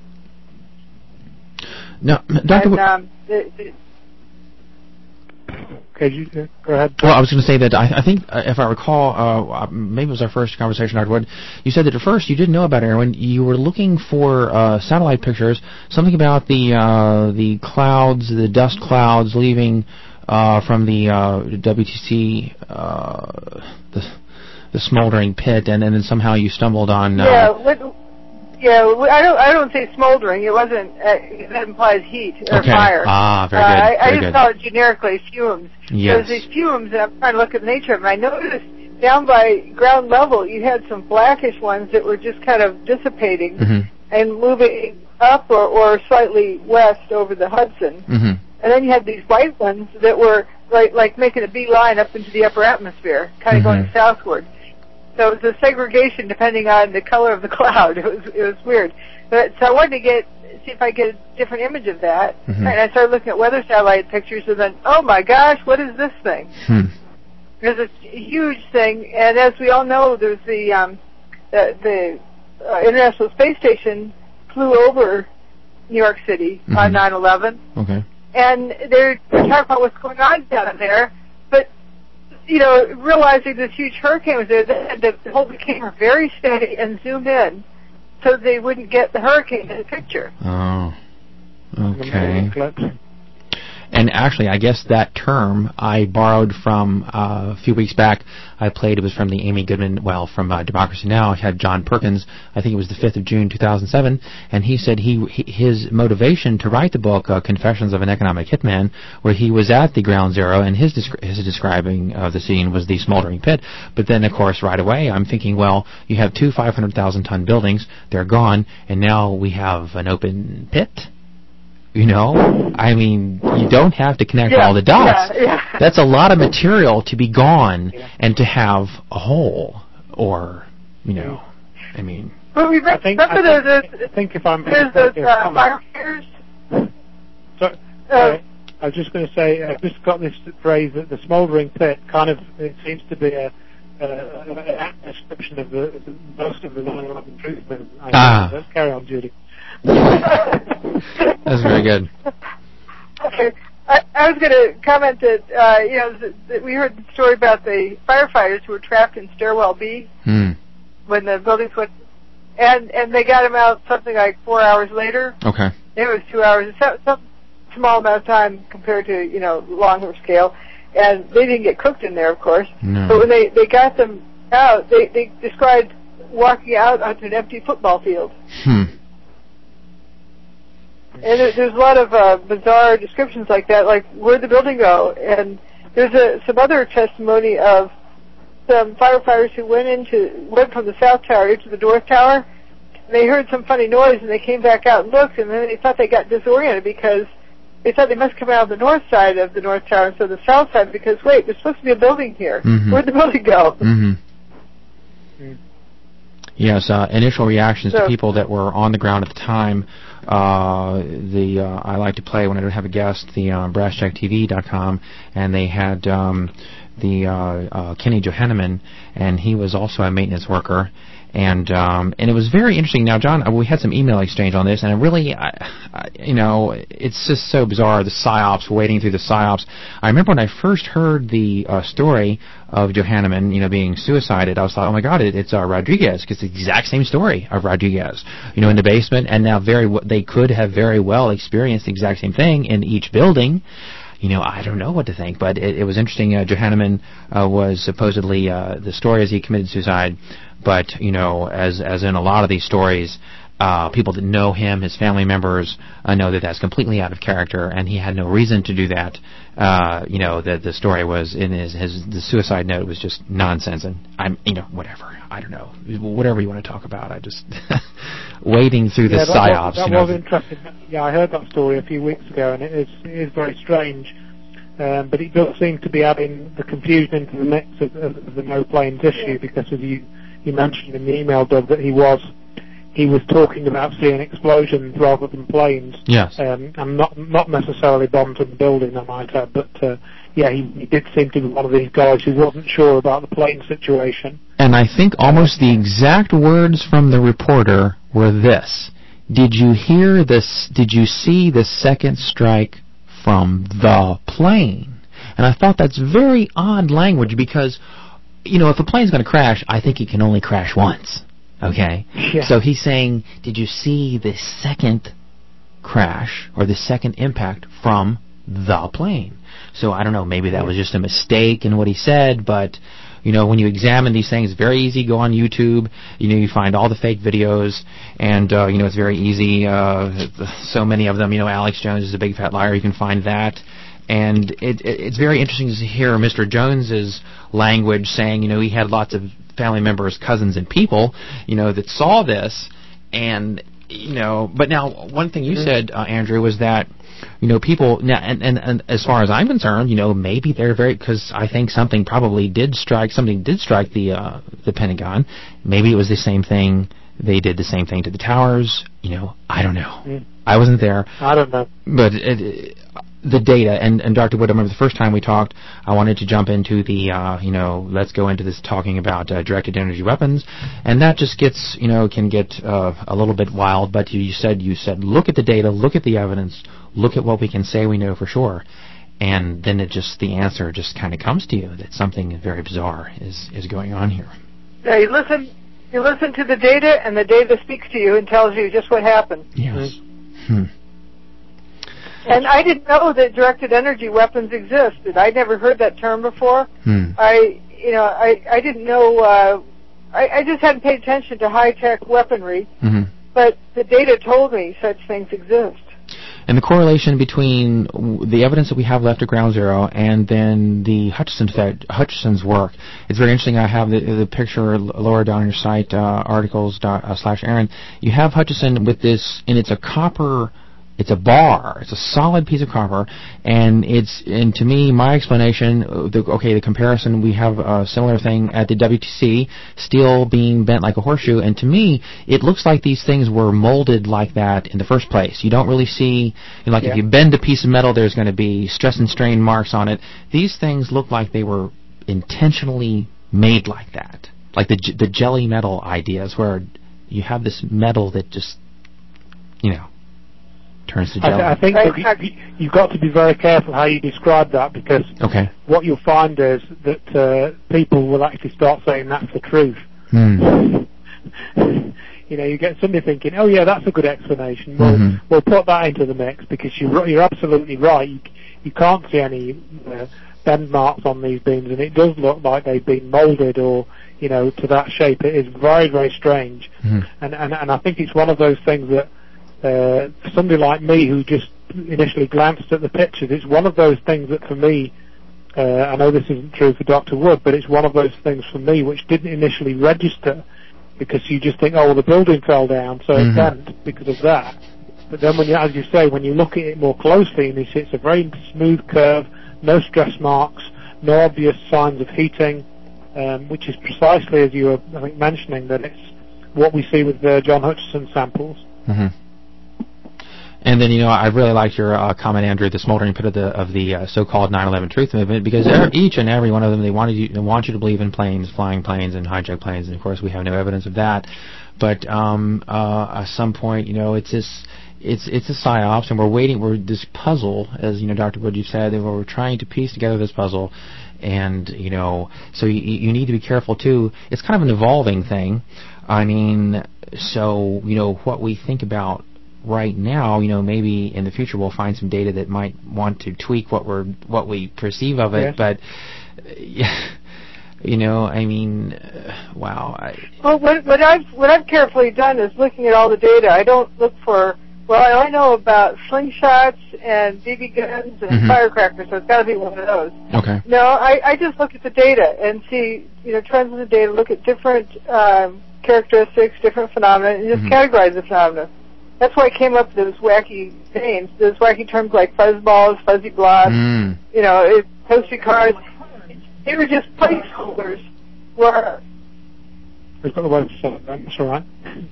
No, Doctor And, um, the, the, Okay, you, uh, go ahead. Well, I was going to say that I, I think, uh, if I recall, uh, maybe it was our first conversation, Doctor Wood, you said that at first you didn't know about Irwin. You were looking for uh, satellite pictures, something about the uh, the clouds, the dust clouds leaving uh, from the uh, W T C, uh, the, the smoldering pit, and, and then somehow you stumbled on... Uh, yeah, what, yeah, I don't. I don't say smoldering. It wasn't. Uh, that implies heat or okay. fire. Ah, very uh, good. I, very I just good. call it generically fumes. Yes. There's these fumes, and I'm trying to look at the nature of them. I noticed down by ground level, you had some blackish ones that were just kind of dissipating mm-hmm. and moving up or, or slightly west over the Hudson. Mm-hmm. And then you had these white ones that were like like making a beeline up into the upper atmosphere, kind of mm-hmm. going southward. So it was a segregation depending on the color of the cloud. It was it was weird. But so I wanted to get see if I get a different image of that. Mm-hmm. And I started looking at weather satellite pictures, and then oh my gosh, what is this thing? Hmm. There's a huge thing, and as we all know, there's the um, the, the uh, International Space Station flew over New York City mm-hmm. on nine eleven. Okay. And they're talking about what's going on down there, but you know, realizing this huge hurricane was there, the, the whole camera very steady and zoomed in, so they wouldn't get the hurricane in the picture. Oh, okay. And actually, I guess that term I borrowed from uh, a few weeks back. I played, it was from the Amy Goodman, well, from uh, Democracy Now! It had John Perkins, I think it was the fifth of June two thousand seven, and he said he, he his motivation to write the book, uh, Confessions of an Economic Hitman, where he was at the ground zero, and his, descri- his describing of the scene was the smoldering pit. But then, of course, right away, I'm thinking, well, you have two five hundred thousand ton buildings, they're gone, and now we have an open pit? You know, I mean, you don't have to connect yeah, all the dots. Yeah, yeah. That's a lot of material to be gone yeah. and to have a hole, or, you know, I mean. But we I think, remember I there's, think, I think if I'm there's those uh, firefighters. So, uh, uh, I was just going to say, I've just got this phrase that the smouldering pit kind of, it seems to be a, uh, a description of the, the most of the nine eleven truth movement. Ah. Let's carry on, Judy. That's very good. Okay. I, I was going to comment that, uh, you know, that, that we heard the story about the firefighters who were trapped in stairwell B hmm. when the buildings went, and and they got them out something like four hours later. Okay. It was two hours, some, some small amount of time compared to, you know, longer scale, and they didn't get cooked in there, of course. No. But when they, they got them out, they, they described walking out onto an empty football field. Hmm. And there, there's a lot of uh, bizarre descriptions like that, like where'd the building go? And there's a, some other testimony of some firefighters who went into went from the south tower into the north tower. And they heard some funny noise, and they came back out and looked, and then they thought they got disoriented because they thought they must come out of the north side of the north tower instead of the south side. Because wait, there's supposed to be a building here. Mm-hmm. Where'd the building go? Mm-hmm. Mm. Yes, uh, initial reactions so, to people that were on the ground at the time. Uh, the uh, I like to play when I don't have a guest, the uh, brass jack T V dot com, and they had um, the uh, uh, Kenny Johanneman, and he was also a maintenance worker. And um, and it was very interesting. Now, John, we had some email exchange on this, and I really, I, I, you know, it's just so bizarre, the psyops, wading through the psyops. I remember when I first heard the uh, story of Johanneman, you know, being suicided, I was like, oh my God, it, it's uh, Rodriguez, because it's the exact same story of Rodriguez, you know, in the basement, and now very w- they could have very well experienced the exact same thing in each building. You know, I don't know what to think, but it, it was interesting. Uh, Johanneman uh, was supposedly, uh, the story is he committed suicide, but, you know, as as in a lot of these stories, uh, people that know him, his family members, uh, know that that's completely out of character, and he had no reason to do that. Uh, you know, that the story was in his, his the suicide note was just nonsense, and I'm, you know, whatever. I don't know, whatever you want to talk about. I just wading through yeah, the that psyops. Was, that you know. was interesting. Yeah, I heard that story a few weeks ago, and it is it is very strange. Um, but it does seem to be adding the confusion into the mix of, of, of the no planes issue, because as you you mentioned in the email, Doug, that he was he was talking about seeing explosions rather than planes. Yes. Um, and not not necessarily bombs in the building, I might add. But uh, yeah, he, he did seem to be one of these guys who wasn't sure about the plane situation. And I think almost the exact words from the reporter were this: "Did you hear this? Did you see the second strike from the plane?" And I thought that's very odd language because, you know, if a plane's going to crash, I think it can only crash once. Okay? Yeah. So he's saying, did you see the second crash or the second impact from the plane? So I don't know, maybe that was just a mistake in what he said, but, you know, when you examine these things, it's very easy. Go on YouTube, you know, you find all the fake videos, and, uh, you know, it's very easy. Uh, so many of them, you know, Alex Jones is a big fat liar. You can find that. And it, it, it's very interesting to hear Mister Jones's language saying, you know, he had lots of family members, cousins, and people, you know, that saw this. And, you know, but now one thing you mm-hmm. said, uh, Andrew, was that, you know, people, now, and, and, and as far as I'm concerned, you know, maybe they're very, because I think something probably did strike, something did strike the uh, the Pentagon. Maybe it was the same thing. They did the same thing to the towers. You know, I don't know. Mm. I wasn't there. I don't know. But it, it, the data, and, and Doctor Wood, I remember the first time we talked, I wanted to jump into the, uh, you know, let's go into this talking about uh, directed energy weapons, and that just gets, you know, can get uh, a little bit wild, but you said, you said, look at the data, look at the evidence, look at what we can say we know for sure, and then it just, the answer just kind of comes to you that something very bizarre is, is going on here. Yeah, you listen, you listen to the data, and the data speaks to you and tells you just what happened. Yes. Hmm. And I didn't know that directed energy weapons existed. I'd never heard that term before. Hmm. I, you know, I, I didn't know. Uh, I, I just hadn't paid attention to high-tech weaponry. Mm-hmm. But the data told me such things exist. And the correlation between the evidence that we have left at Ground Zero and then the Hutchison Hutchison's work, it's very interesting. I have the, the picture lower down on your site, uh, articles dot, uh, slash Aaron. You have Hutchison with this, and it's a copper. It's a bar. It's a solid piece of copper, and it's, and to me, my explanation, the, okay, the comparison, we have a similar thing at the W T C, steel being bent like a horseshoe, and to me, it looks like these things were molded like that in the first place. You don't really see, you know, like yeah. if you bend a piece of metal, there's going to be stress and strain marks on it. These things look like they were intentionally made like that, like the the jelly metal ideas, where you have this metal that just, you know, turns to jelly. I, th- I think that you, you've got to be very careful how you describe that, because okay. what you'll find is that uh, people will actually start saying that's the truth. Hmm. You know, you get somebody thinking, oh yeah, that's a good explanation. We'll, mm-hmm. we'll put that into the mix, because you're, you're absolutely right. You, you can't see any uh, bend marks on these beams, and it does look like they've been molded or, you know, to that shape. It is very, very strange. Mm-hmm. And, and, and I think it's one of those things that Uh, for somebody like me who just initially glanced at the pictures, it's one of those things that for me, uh, I know this isn't true for Doctor Wood, but it's one of those things for me which didn't initially register, because you just think, oh, well, the building fell down, so mm-hmm. it bent because of that. But then, when you, as you say, when you look at it more closely, and you see it's a very smooth curve, no stress marks, no obvious signs of heating, um, which is precisely as you were, I think, mentioning, that it's what we see with the John Hutchison samples. Mm-hmm. And then, you know, I really liked your uh, comment, Andrew, the smoldering pit of the of the uh, so-called nine eleven truth movement, because each and every one of them, they wanted you, they want you to believe in planes, flying planes, and hijacked planes, and of course we have no evidence of that. But um, uh, at some point, you know, it's this, it's it's a psyops, and we're waiting. We're this puzzle, as you know, Doctor Wood, you said, that we're trying to piece together this puzzle, and you know, so you, you need to be careful too. It's kind of an evolving thing. I mean, so you know what we think about right now, you know, maybe in the future we'll find some data that might want to tweak what we're what we perceive of it. Yes. But uh, you know, I mean, uh, wow. I, well, what, what I've what I've carefully done is looking at all the data. I don't look for. Well, I only know about slingshots and B B guns and mm-hmm. firecrackers, so it's got to be one of those. Okay. No, I, I just look at the data and see, you know, trends in the data. Look at different um, characteristics, different phenomena, and just mm-hmm. categorize the phenomena. That's why I came up with those wacky names, those wacky terms like fuzzballs, fuzzy blobs, mm. you know, it, toasty cars. They were just placeholders. Where we've got the website. That's all right.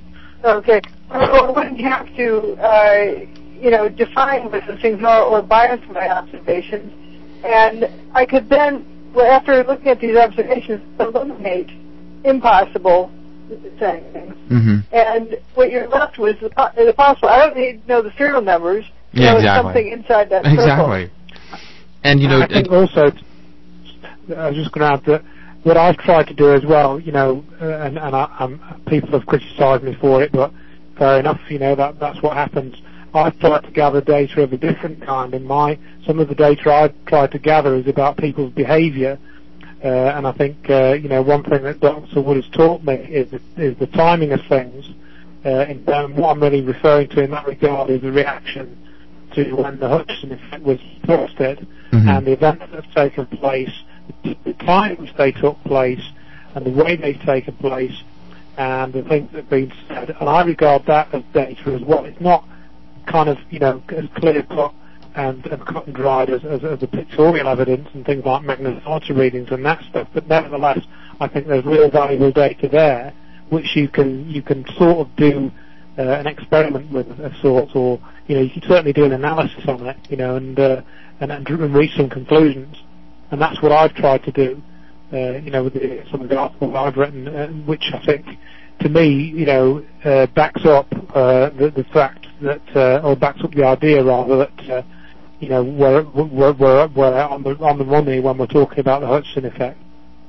Okay. Or wouldn't have to, uh, you know, define what the things are or bias my observations. And I could then, well, after looking at these observations, eliminate impossible things. Mm-hmm. And what you're left with is the possible. I don't need to know the serial numbers. You Yeah, know, exactly. something inside that circle. Exactly. And, you know, I think also, I was just going to add that what I've tried to do as well, you know, uh, and, and I, um, people have criticised me for it, but fair enough, you know, that that's what happens. I've tried to gather data of a different kind, and my some of the data I've tried to gather is about people's behaviour, uh, and I think, uh, you know, one thing that Doctor Wood has taught me is the, is the timing of things, uh, and um, what I'm really referring to in that regard is the reaction to when the Hutchinson effect was posted, mm-hmm. and the events that have taken place, the time in which they took place, and the way they've taken place, and the things that have been said. And I regard that as data as well. It's not kind of, you know, as clear-cut and, and cut and dried as, as, as the pictorial evidence and things like magnetometer readings and that stuff, but nevertheless, I think there's real valuable data there, which you can you can sort of do uh, an experiment with of sorts, or, you know, you can certainly do an analysis on it, you know, and uh, and, and reach some conclusions. And that's what I've tried to do, uh, you know, with the, some of the articles I've written, uh, which I think, to me, you know, uh, backs up uh, the, the fact that, uh, or backs up the idea rather that, uh, you know, we're we're we're, we're on the on the money when we're talking about the Hutchinson effect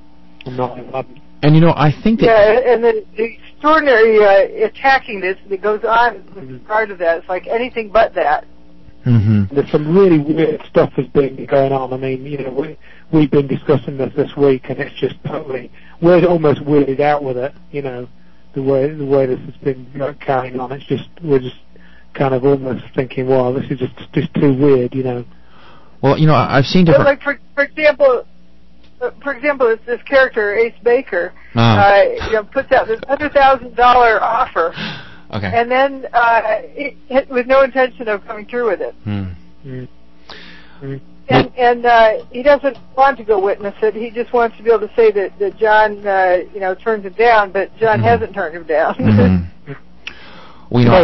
on nine eleven. And you know, I think that yeah, and the, the extraordinary uh, attacking this that goes on with regard to that, it's like anything but that. Mm-hmm. There's some really weird stuff that's been going on. I mean, you know, we, we've been discussing this this week, and it's just totally, we're almost weirded out with it, you know, the way the way this has been, you know, carrying on. It's just, we're just kind of almost thinking, wow, this is just just too weird, you know. Well, you know, I've seen different... Well, like, for, for example... For example, it's this character, Ace Baker, oh. uh, you know, puts out this one hundred thousand dollars offer, okay. and then uh, it, it, with no intention of coming through with it. Hmm. Mm. Mm. And, and uh, he doesn't want to go witness it. He just wants to be able to say that, that John, uh, you know, turns him down, but John mm-hmm. hasn't turned him down. Mm-hmm. Well, you know,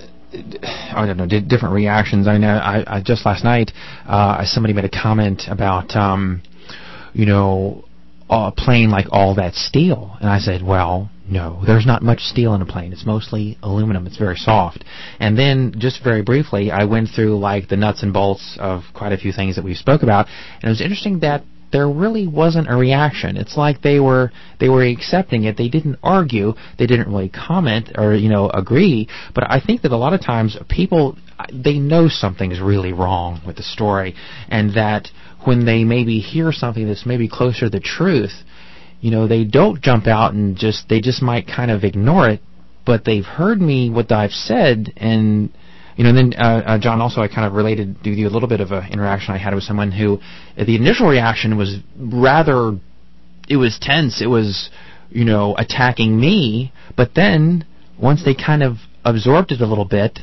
I, I don't know, different reactions. I know. I, I just last night, uh, somebody made a comment about. Um, you know, a plane like all that steel. And I said, well, no, there's not much steel in a plane. It's mostly aluminum. It's very soft. And then, just very briefly, I went through, like, the nuts and bolts of quite a few things that we spoke about. And it was interesting that there really wasn't a reaction. It's like they were they were accepting it. They didn't argue. They didn't really comment or, you know, agree. But I think that a lot of times people, they know something's really wrong with the story, and that when they maybe hear something that's maybe closer to the truth, you know, they don't jump out and just, they just might kind of ignore it, but they've heard me, what I've said, and, you know, and then, uh, uh, John, also I kind of related with you a little bit of an interaction I had with someone who, uh, the initial reaction was rather, it was tense, it was, you know, attacking me, but then, once they kind of absorbed it a little bit,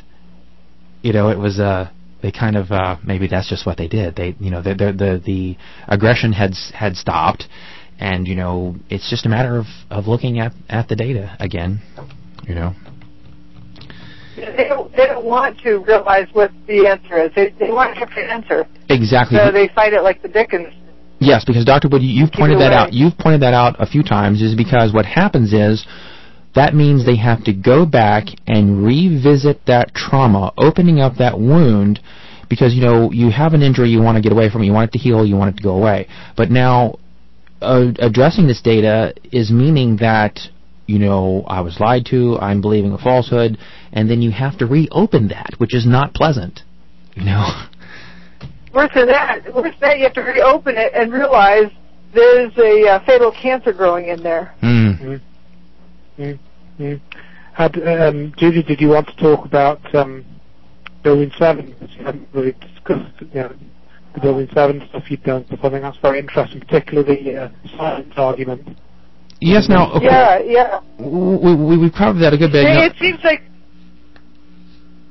you know, it was, uh, they kind of, uh, maybe that's just what they did. They, you know, the the the, the aggression had had stopped, and, you know, it's just a matter of, of looking at, at the data again, you know. They don't, they don't want to realize what the answer is. They, they want a different answer. Exactly. So they fight it like the Dickens. Yes, because Doctor Wood, you've pointed that out. You've pointed that out a few times. Is because what happens is that means they have to go back and revisit that trauma, opening up that wound, because, you know, you have an injury, you want to get away from it, you want it to heal, you want it to go away. But now, uh, addressing this data is meaning that, you know, I was lied to, I'm believing a falsehood, and then you have to reopen that, which is not pleasant, you know. Worse than that, worse than that, you have to reopen it and realize there's a uh, fatal cancer growing in there. Mm. Mm. Mm. Mm. Had, um, Judy, did you want to talk about um, Building seven? Because you haven't really discussed, you know, the Building seven stuff you've done, so I think that's very interesting, particularly the uh, science argument. Yes, now, okay. Yeah, yeah. We, we, we covered that a good bit. It, you know. it seems like...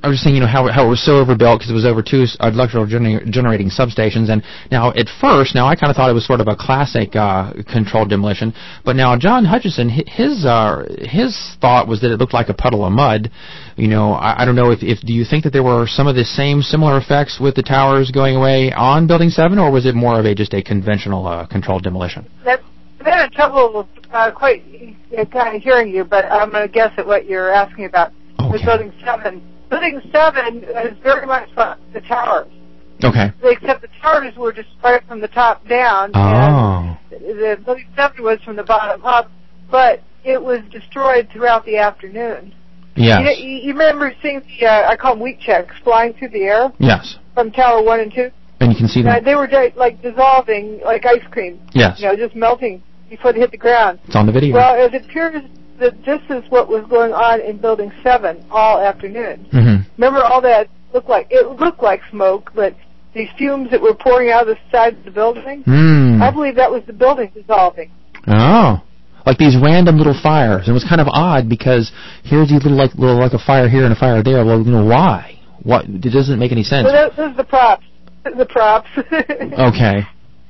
I was just saying, you know, how how it was so overbuilt because it was over two electrical gener- generating substations, and now at first, now I kind of thought it was sort of a classic uh, controlled demolition, but now John Hutchison, his uh, his thought was that it looked like a puddle of mud. You know, I, I don't know if, if do you think that there were some of the same similar effects with the towers going away on Building seven, or was it more of a just a conventional uh, controlled demolition? That's I've had trouble uh, quite uh, kind of hearing you, but I'm going to guess at what you're asking about Okay. with Building seven. Building seven is very much like the towers. Okay. Except the towers were destroyed from the top down, Oh. and the Building seven was from the bottom up, but it was destroyed throughout the afternoon. Yes. You, you remember seeing the, uh, I call them wheat checks, flying through the air? Yes. From Tower one and two? And you can see them. Uh, they were like dissolving like ice cream. Yes. You know, just melting before they hit the ground. It's on the video. Well, it appears that this is what was going on in Building seven all afternoon. Mm-hmm. Remember all that looked like, it looked like smoke, but these fumes that were pouring out of the side of the building, Mm. I believe that was the building dissolving. Oh. Like these random little fires. And it was kind of odd because here's these little like little like a fire here and a fire there. Well, you know, why? What? It doesn't make any sense. So that, those are the props. The props. Okay.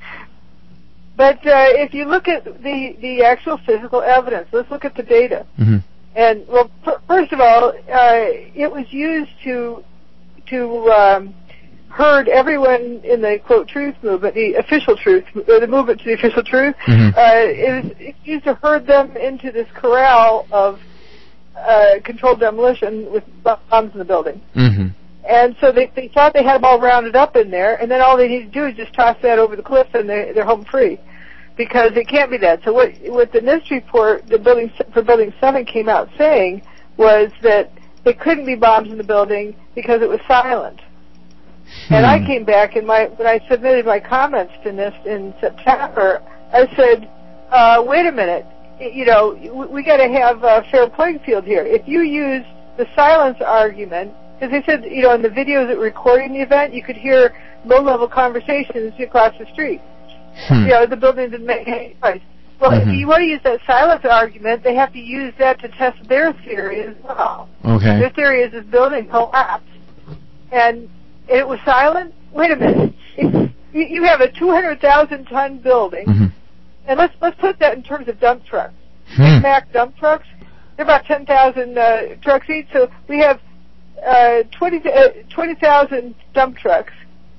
But uh, if you look at the, the actual physical evidence, let's look at the data. Mm-hmm. And well, f- first of all, uh, it was used to to um, herd everyone in the quote truth movement, the official truth, or the movement to the official truth. Mm-hmm. Uh, it was it's used to herd them into this corral of uh, controlled demolition with bombs in the building. Mm-hmm. And so they, they thought they had them all rounded up in there, and then all they need to do is just toss that over the cliff, and they, they're home free, because it can't be that. So what what the NIST report, the building for Building seven, came out saying was that there couldn't be bombs in the building because it was silent. Hmm. And I came back and my when I submitted my comments to NIST in September, I said, uh, "Wait a minute, you know, we, we got to have a fair playing field here. If you use the silence argument." Because they said, you know, in the videos that were recording the event, you could hear low-level conversations across the street. Hmm. You know, the building didn't make any noise. Well, mm-hmm. if you want to use that silence argument, they have to use that to test their theory as well. Okay. Their theory is this building collapsed, and it was silent. Wait a minute. If you have a two hundred thousand ton building, mm-hmm. and let's let's put that in terms of dump trucks. Hmm. Big Mac dump trucks, they're about ten thousand uh, trucks each, so we have Uh, twenty thousand dump trucks.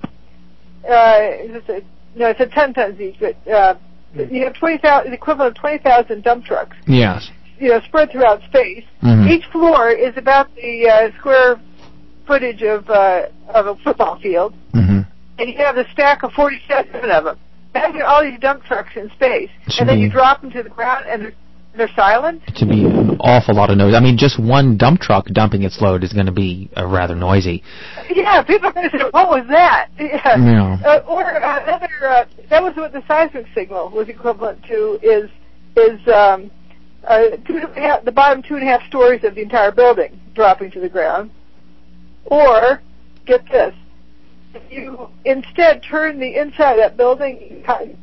Uh, is this a, no, it's a ten tons each, but uh, you have twenty thousand, the equivalent of twenty thousand dump trucks. Yes. You know, spread throughout space. Mm-hmm. Each floor is about the uh, square footage of uh, of a football field, mm-hmm. and you have a stack of forty-seven of them. Imagine all these dump trucks in space, and then you drop them to the ground, and they're They're silent? To be an awful lot of noise. I mean, just one dump truck dumping its load is going to be uh, rather noisy. Yeah, people are going to say, what was that? Yeah. yeah. Uh, or uh, another, uh, that was what the seismic signal was equivalent to, is is um, uh, two and a half, the bottom two and a half stories of the entire building dropping to the ground. Or, get this, if you instead turn the inside of that building,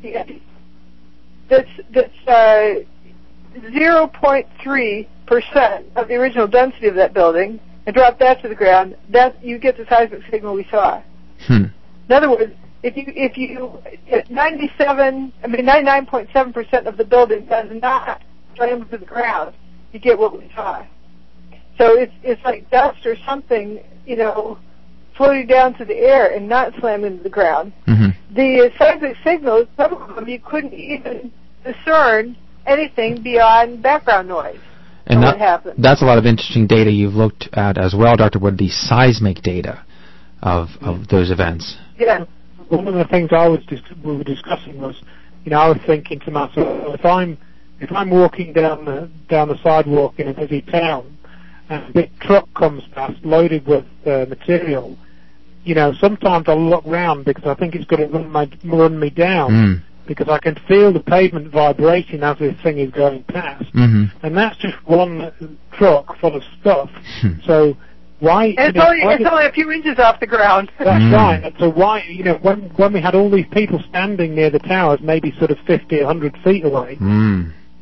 that's, that's, uh, zero point three percent of the original density of that building and drop that to the ground, that you get the seismic signal we saw. Hmm. In other words, if you if you ninety-seven, I mean ninety-nine point seven percent of the building does not slam to the ground, you get what we saw. So it's it's like dust or something, you know, floating down to the air and not slamming to the ground. Mm-hmm. The seismic signals, some of them you couldn't even discern anything beyond background noise. And that, what happened. That's a lot of interesting data you've looked at as well, Doctor Wood, the seismic data of, of those events. Yeah. One of the things I was dis- we were discussing was, you know, I was thinking to myself, if I'm if I'm walking down the down the sidewalk in a busy town and a big truck comes past loaded with uh, material, you know, sometimes I'll look round because I think it's going to run my run me down. Mm. Because I can feel the pavement vibrating as this thing is going past. Mm-hmm. And that's just one truck full of stuff. So why... And it's, know, only, why it's did, only a few inches off the ground. That's mm. right. So why, you know, when when we had all these people standing near the towers, maybe sort of fifty, a hundred feet away, mm.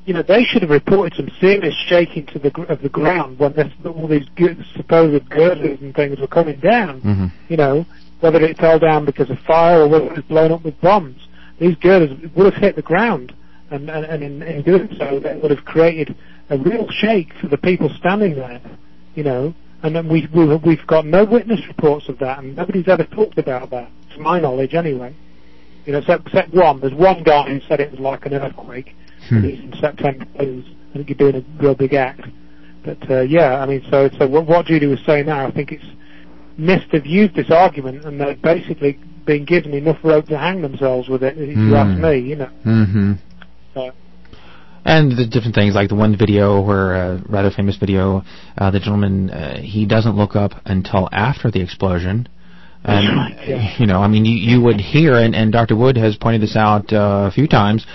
you know, they should have reported some serious shaking to the of the ground when this, all these good, supposed girders and things were coming down. Mm-hmm. You know, whether it fell down because of fire or whether it was blown up with bombs. These girders would have hit the ground, and, and, and in, in doing so, they would have created a real shake for the people standing there. You know, and then we, we we've got no witness reports of that, and nobody's ever talked about that, to my knowledge, anyway. You know, except, except one. There's one guy who said it was like an earthquake. Hmm. He's in September Blues. I think you're doing a real big act. But uh, yeah, I mean, so so what, what Judy was saying now, I think it's NIST have used this argument, and they've basically been given enough rope to hang themselves with it. If you mm. ask me, you know. Mm-hmm. So. And the different things, like the one video where, a uh, rather famous video, uh, the gentleman, uh, he doesn't look up until after the explosion. And, right, yeah. you know, I mean, you, you would hear, and, and Doctor Wood has pointed this out uh, a few times,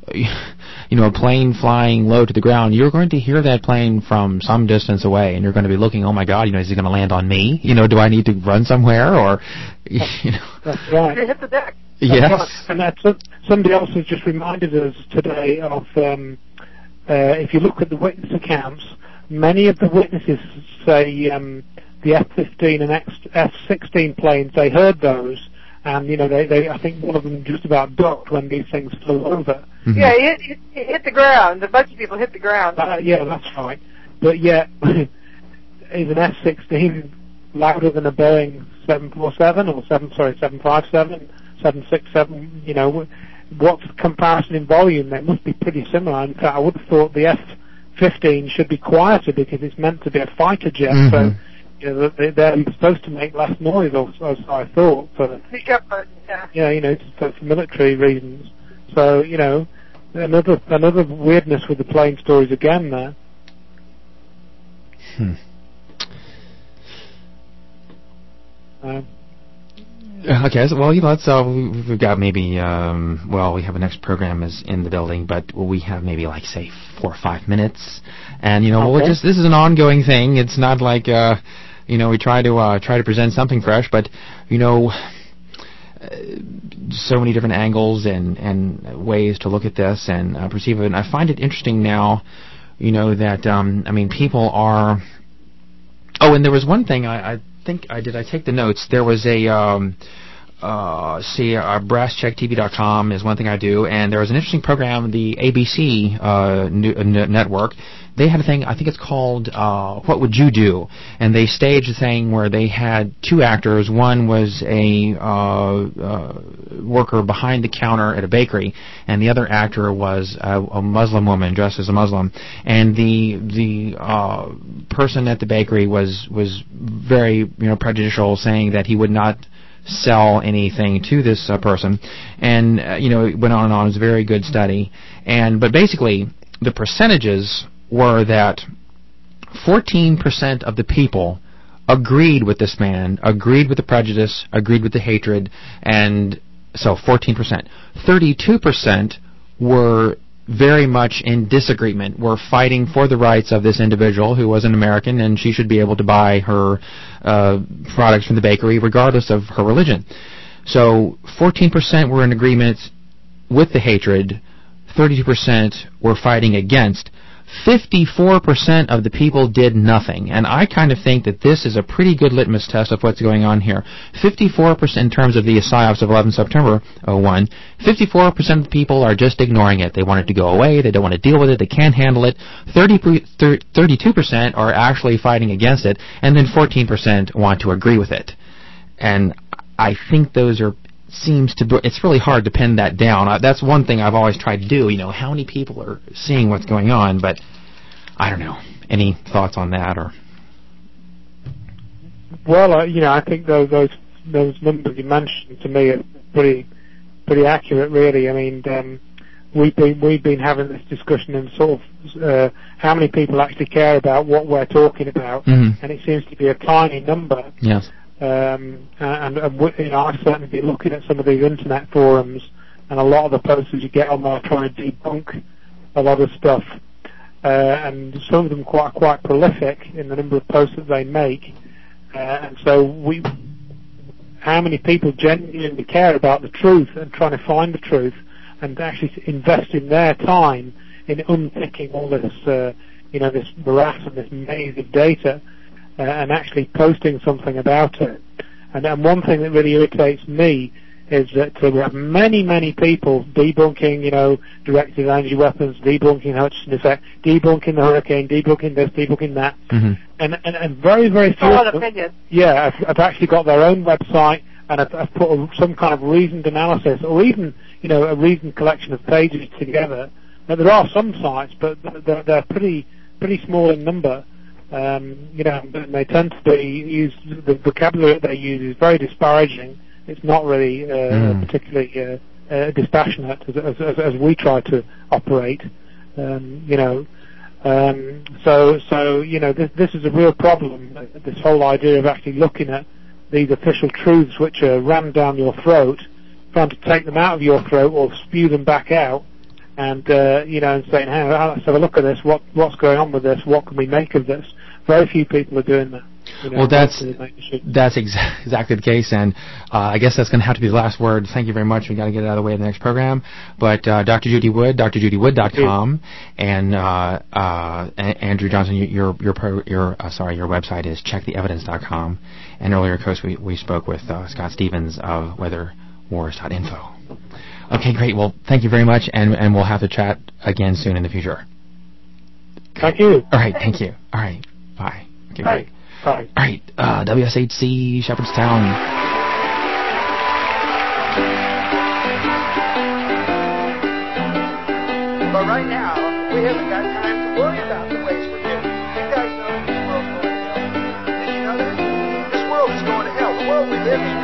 you know, a plane flying low to the ground, you're going to hear that plane from some distance away, and you're going to be looking, oh my God, you know, is he going to land on me? You know, do I need to run somewhere? Or, you know. That's right. They hit the deck. Yes. Right. And that's, somebody else has just reminded us today of, um, uh, if you look at the witness accounts, many of the witnesses say um, the F fifteen and F sixteen planes, they heard those, and, you know, they, they I think one of them just about ducked when these things flew over. Mm-hmm. Yeah, it, it, it hit the ground. A bunch of people hit the ground. Uh, yeah, that's right. But yet, is an F sixteen louder than a Boeing seven forty-seven or seven, sorry, seven fifty-seven, seven sixty-seven? You know, what's the comparison in volume? They must be pretty similar. In fact, I would have thought the F fifteen should be quieter because it's meant to be a fighter jet. Mm-hmm. So, you know, they're supposed to make less noise, or so I thought. For, yeah. yeah, you know, for, for military reasons. So, you know, another another weirdness with the plane stories again there. Hmm. Um, Okay, so, well, you know, let's, uh, we've got maybe, um, well, we have the next program is in the building, but we have maybe, like, say, four or five minutes. And, you know, okay. we'll just, this is an ongoing thing. It's not like, uh, you know, we try to, uh, try to present something fresh, but, you know, uh, so many different angles and, and ways to look at this and uh, perceive it. And I find it interesting now, you know, that, um, I mean, people are, oh, and there was one thing I, I think I did I take the notes. There was a um, uh, see uh, brass check T V dot com is one thing I do, and there was an interesting program, the A B C uh, new, uh, network. They had a thing, I think it's called uh, What Would You Do? And they staged a thing where they had two actors. One was a uh, uh, worker behind the counter at a bakery, and the other actor was a, a Muslim woman dressed as a Muslim. And the the uh, person at the bakery was was very you know prejudicial, saying that he would not sell anything to this uh, person. And uh, you know it went on and on. It was a very good study. And but basically the percentages were that fourteen percent of the people agreed with this man, agreed with the prejudice, agreed with the hatred, and so fourteen percent. thirty-two percent were very much in disagreement, were fighting for the rights of this individual who was an American, and she should be able to buy her uh, products from the bakery regardless of her religion. So fourteen percent were in agreement with the hatred, thirty-two percent were fighting against. fifty-four percent of the people did nothing. And I kind of think that this is a pretty good litmus test of what's going on here. fifty-four percent in terms of the psyops of eleventh September oh one, fifty-four percent of the people are just ignoring it. They want it to go away. They don't want to deal with it. They can't handle it. thirty-two percent are actually fighting against it. And then fourteen percent want to agree with it. And I think those are seems to be, it's really hard to pin that down. Uh, that's one thing I've always tried to do, you know, how many people are seeing what's going on, but I don't know. Any thoughts on that? Or Well, uh, you know, I think those, those those numbers you mentioned to me are pretty pretty accurate, really. I mean, um, we've been we've been having this discussion and sort of uh, how many people actually care about what we're talking about, mm-hmm. and it seems to be a tiny number. Yes. Um, and, and you know, I've certainly been looking at some of these internet forums, and a lot of the posters you get on there trying to debunk a lot of stuff, uh, and some of them quite quite prolific in the number of posts that they make. Uh, and so, we, how many people genuinely care about the truth and trying to find the truth, and actually investing their time in unpicking all this, uh, you know, this morass and this maze of data, uh, and actually posting something about it. And, and one thing that really irritates me is that uh, we have many, many people debunking, you know, directed energy weapons, debunking Hutchinson effect, debunking the hurricane, debunking this, debunking that, mm-hmm. and, and and very, very few. Solid opinion. Yeah, have, have actually got their own website and have, have put a, some kind of reasoned analysis, or even, you know, a reasoned collection of pages together. Now, there are some sites, but they're, they're pretty pretty small in number. Um, you know, and they tend to be used. The vocabulary that they use is very disparaging. It's not really uh, mm. particularly uh, uh, dispassionate as, as, as, as we try to operate. Um, you know, um, so so you know this, this is a real problem. This whole idea of actually looking at these official truths which are rammed down your throat, trying to take them out of your throat or spew them back out, and uh, you know, and saying, "Hey, let's have a look at this. What what's going on with this? What can we make of this?" Very few people are doing that. You know, well, that's that's exa- exactly the case, and uh, I guess that's going to have to be the last word. Thank you very much. We got to get it out of the way in the next program. But uh, Doctor Judy Wood, D R judy wood dot com, and uh, uh, Andrew Johnson, your your pro, your uh, sorry, your website is check the evidence dot com. And earlier, of course, we we spoke with uh, Scott Stevens of weather wars dot info. Okay, great. Well, thank you very much, and and we'll have to chat again soon in the future. Thank you. All right. Thank you. All right. Bye. Okay, Bye. great. Bye. All right, uh, W S H C, Shepherdstown. But right now, we haven't got time to worry about the waste we're getting. You guys know this world's going to hell. Did you know that? This world is going to hell. The world we live in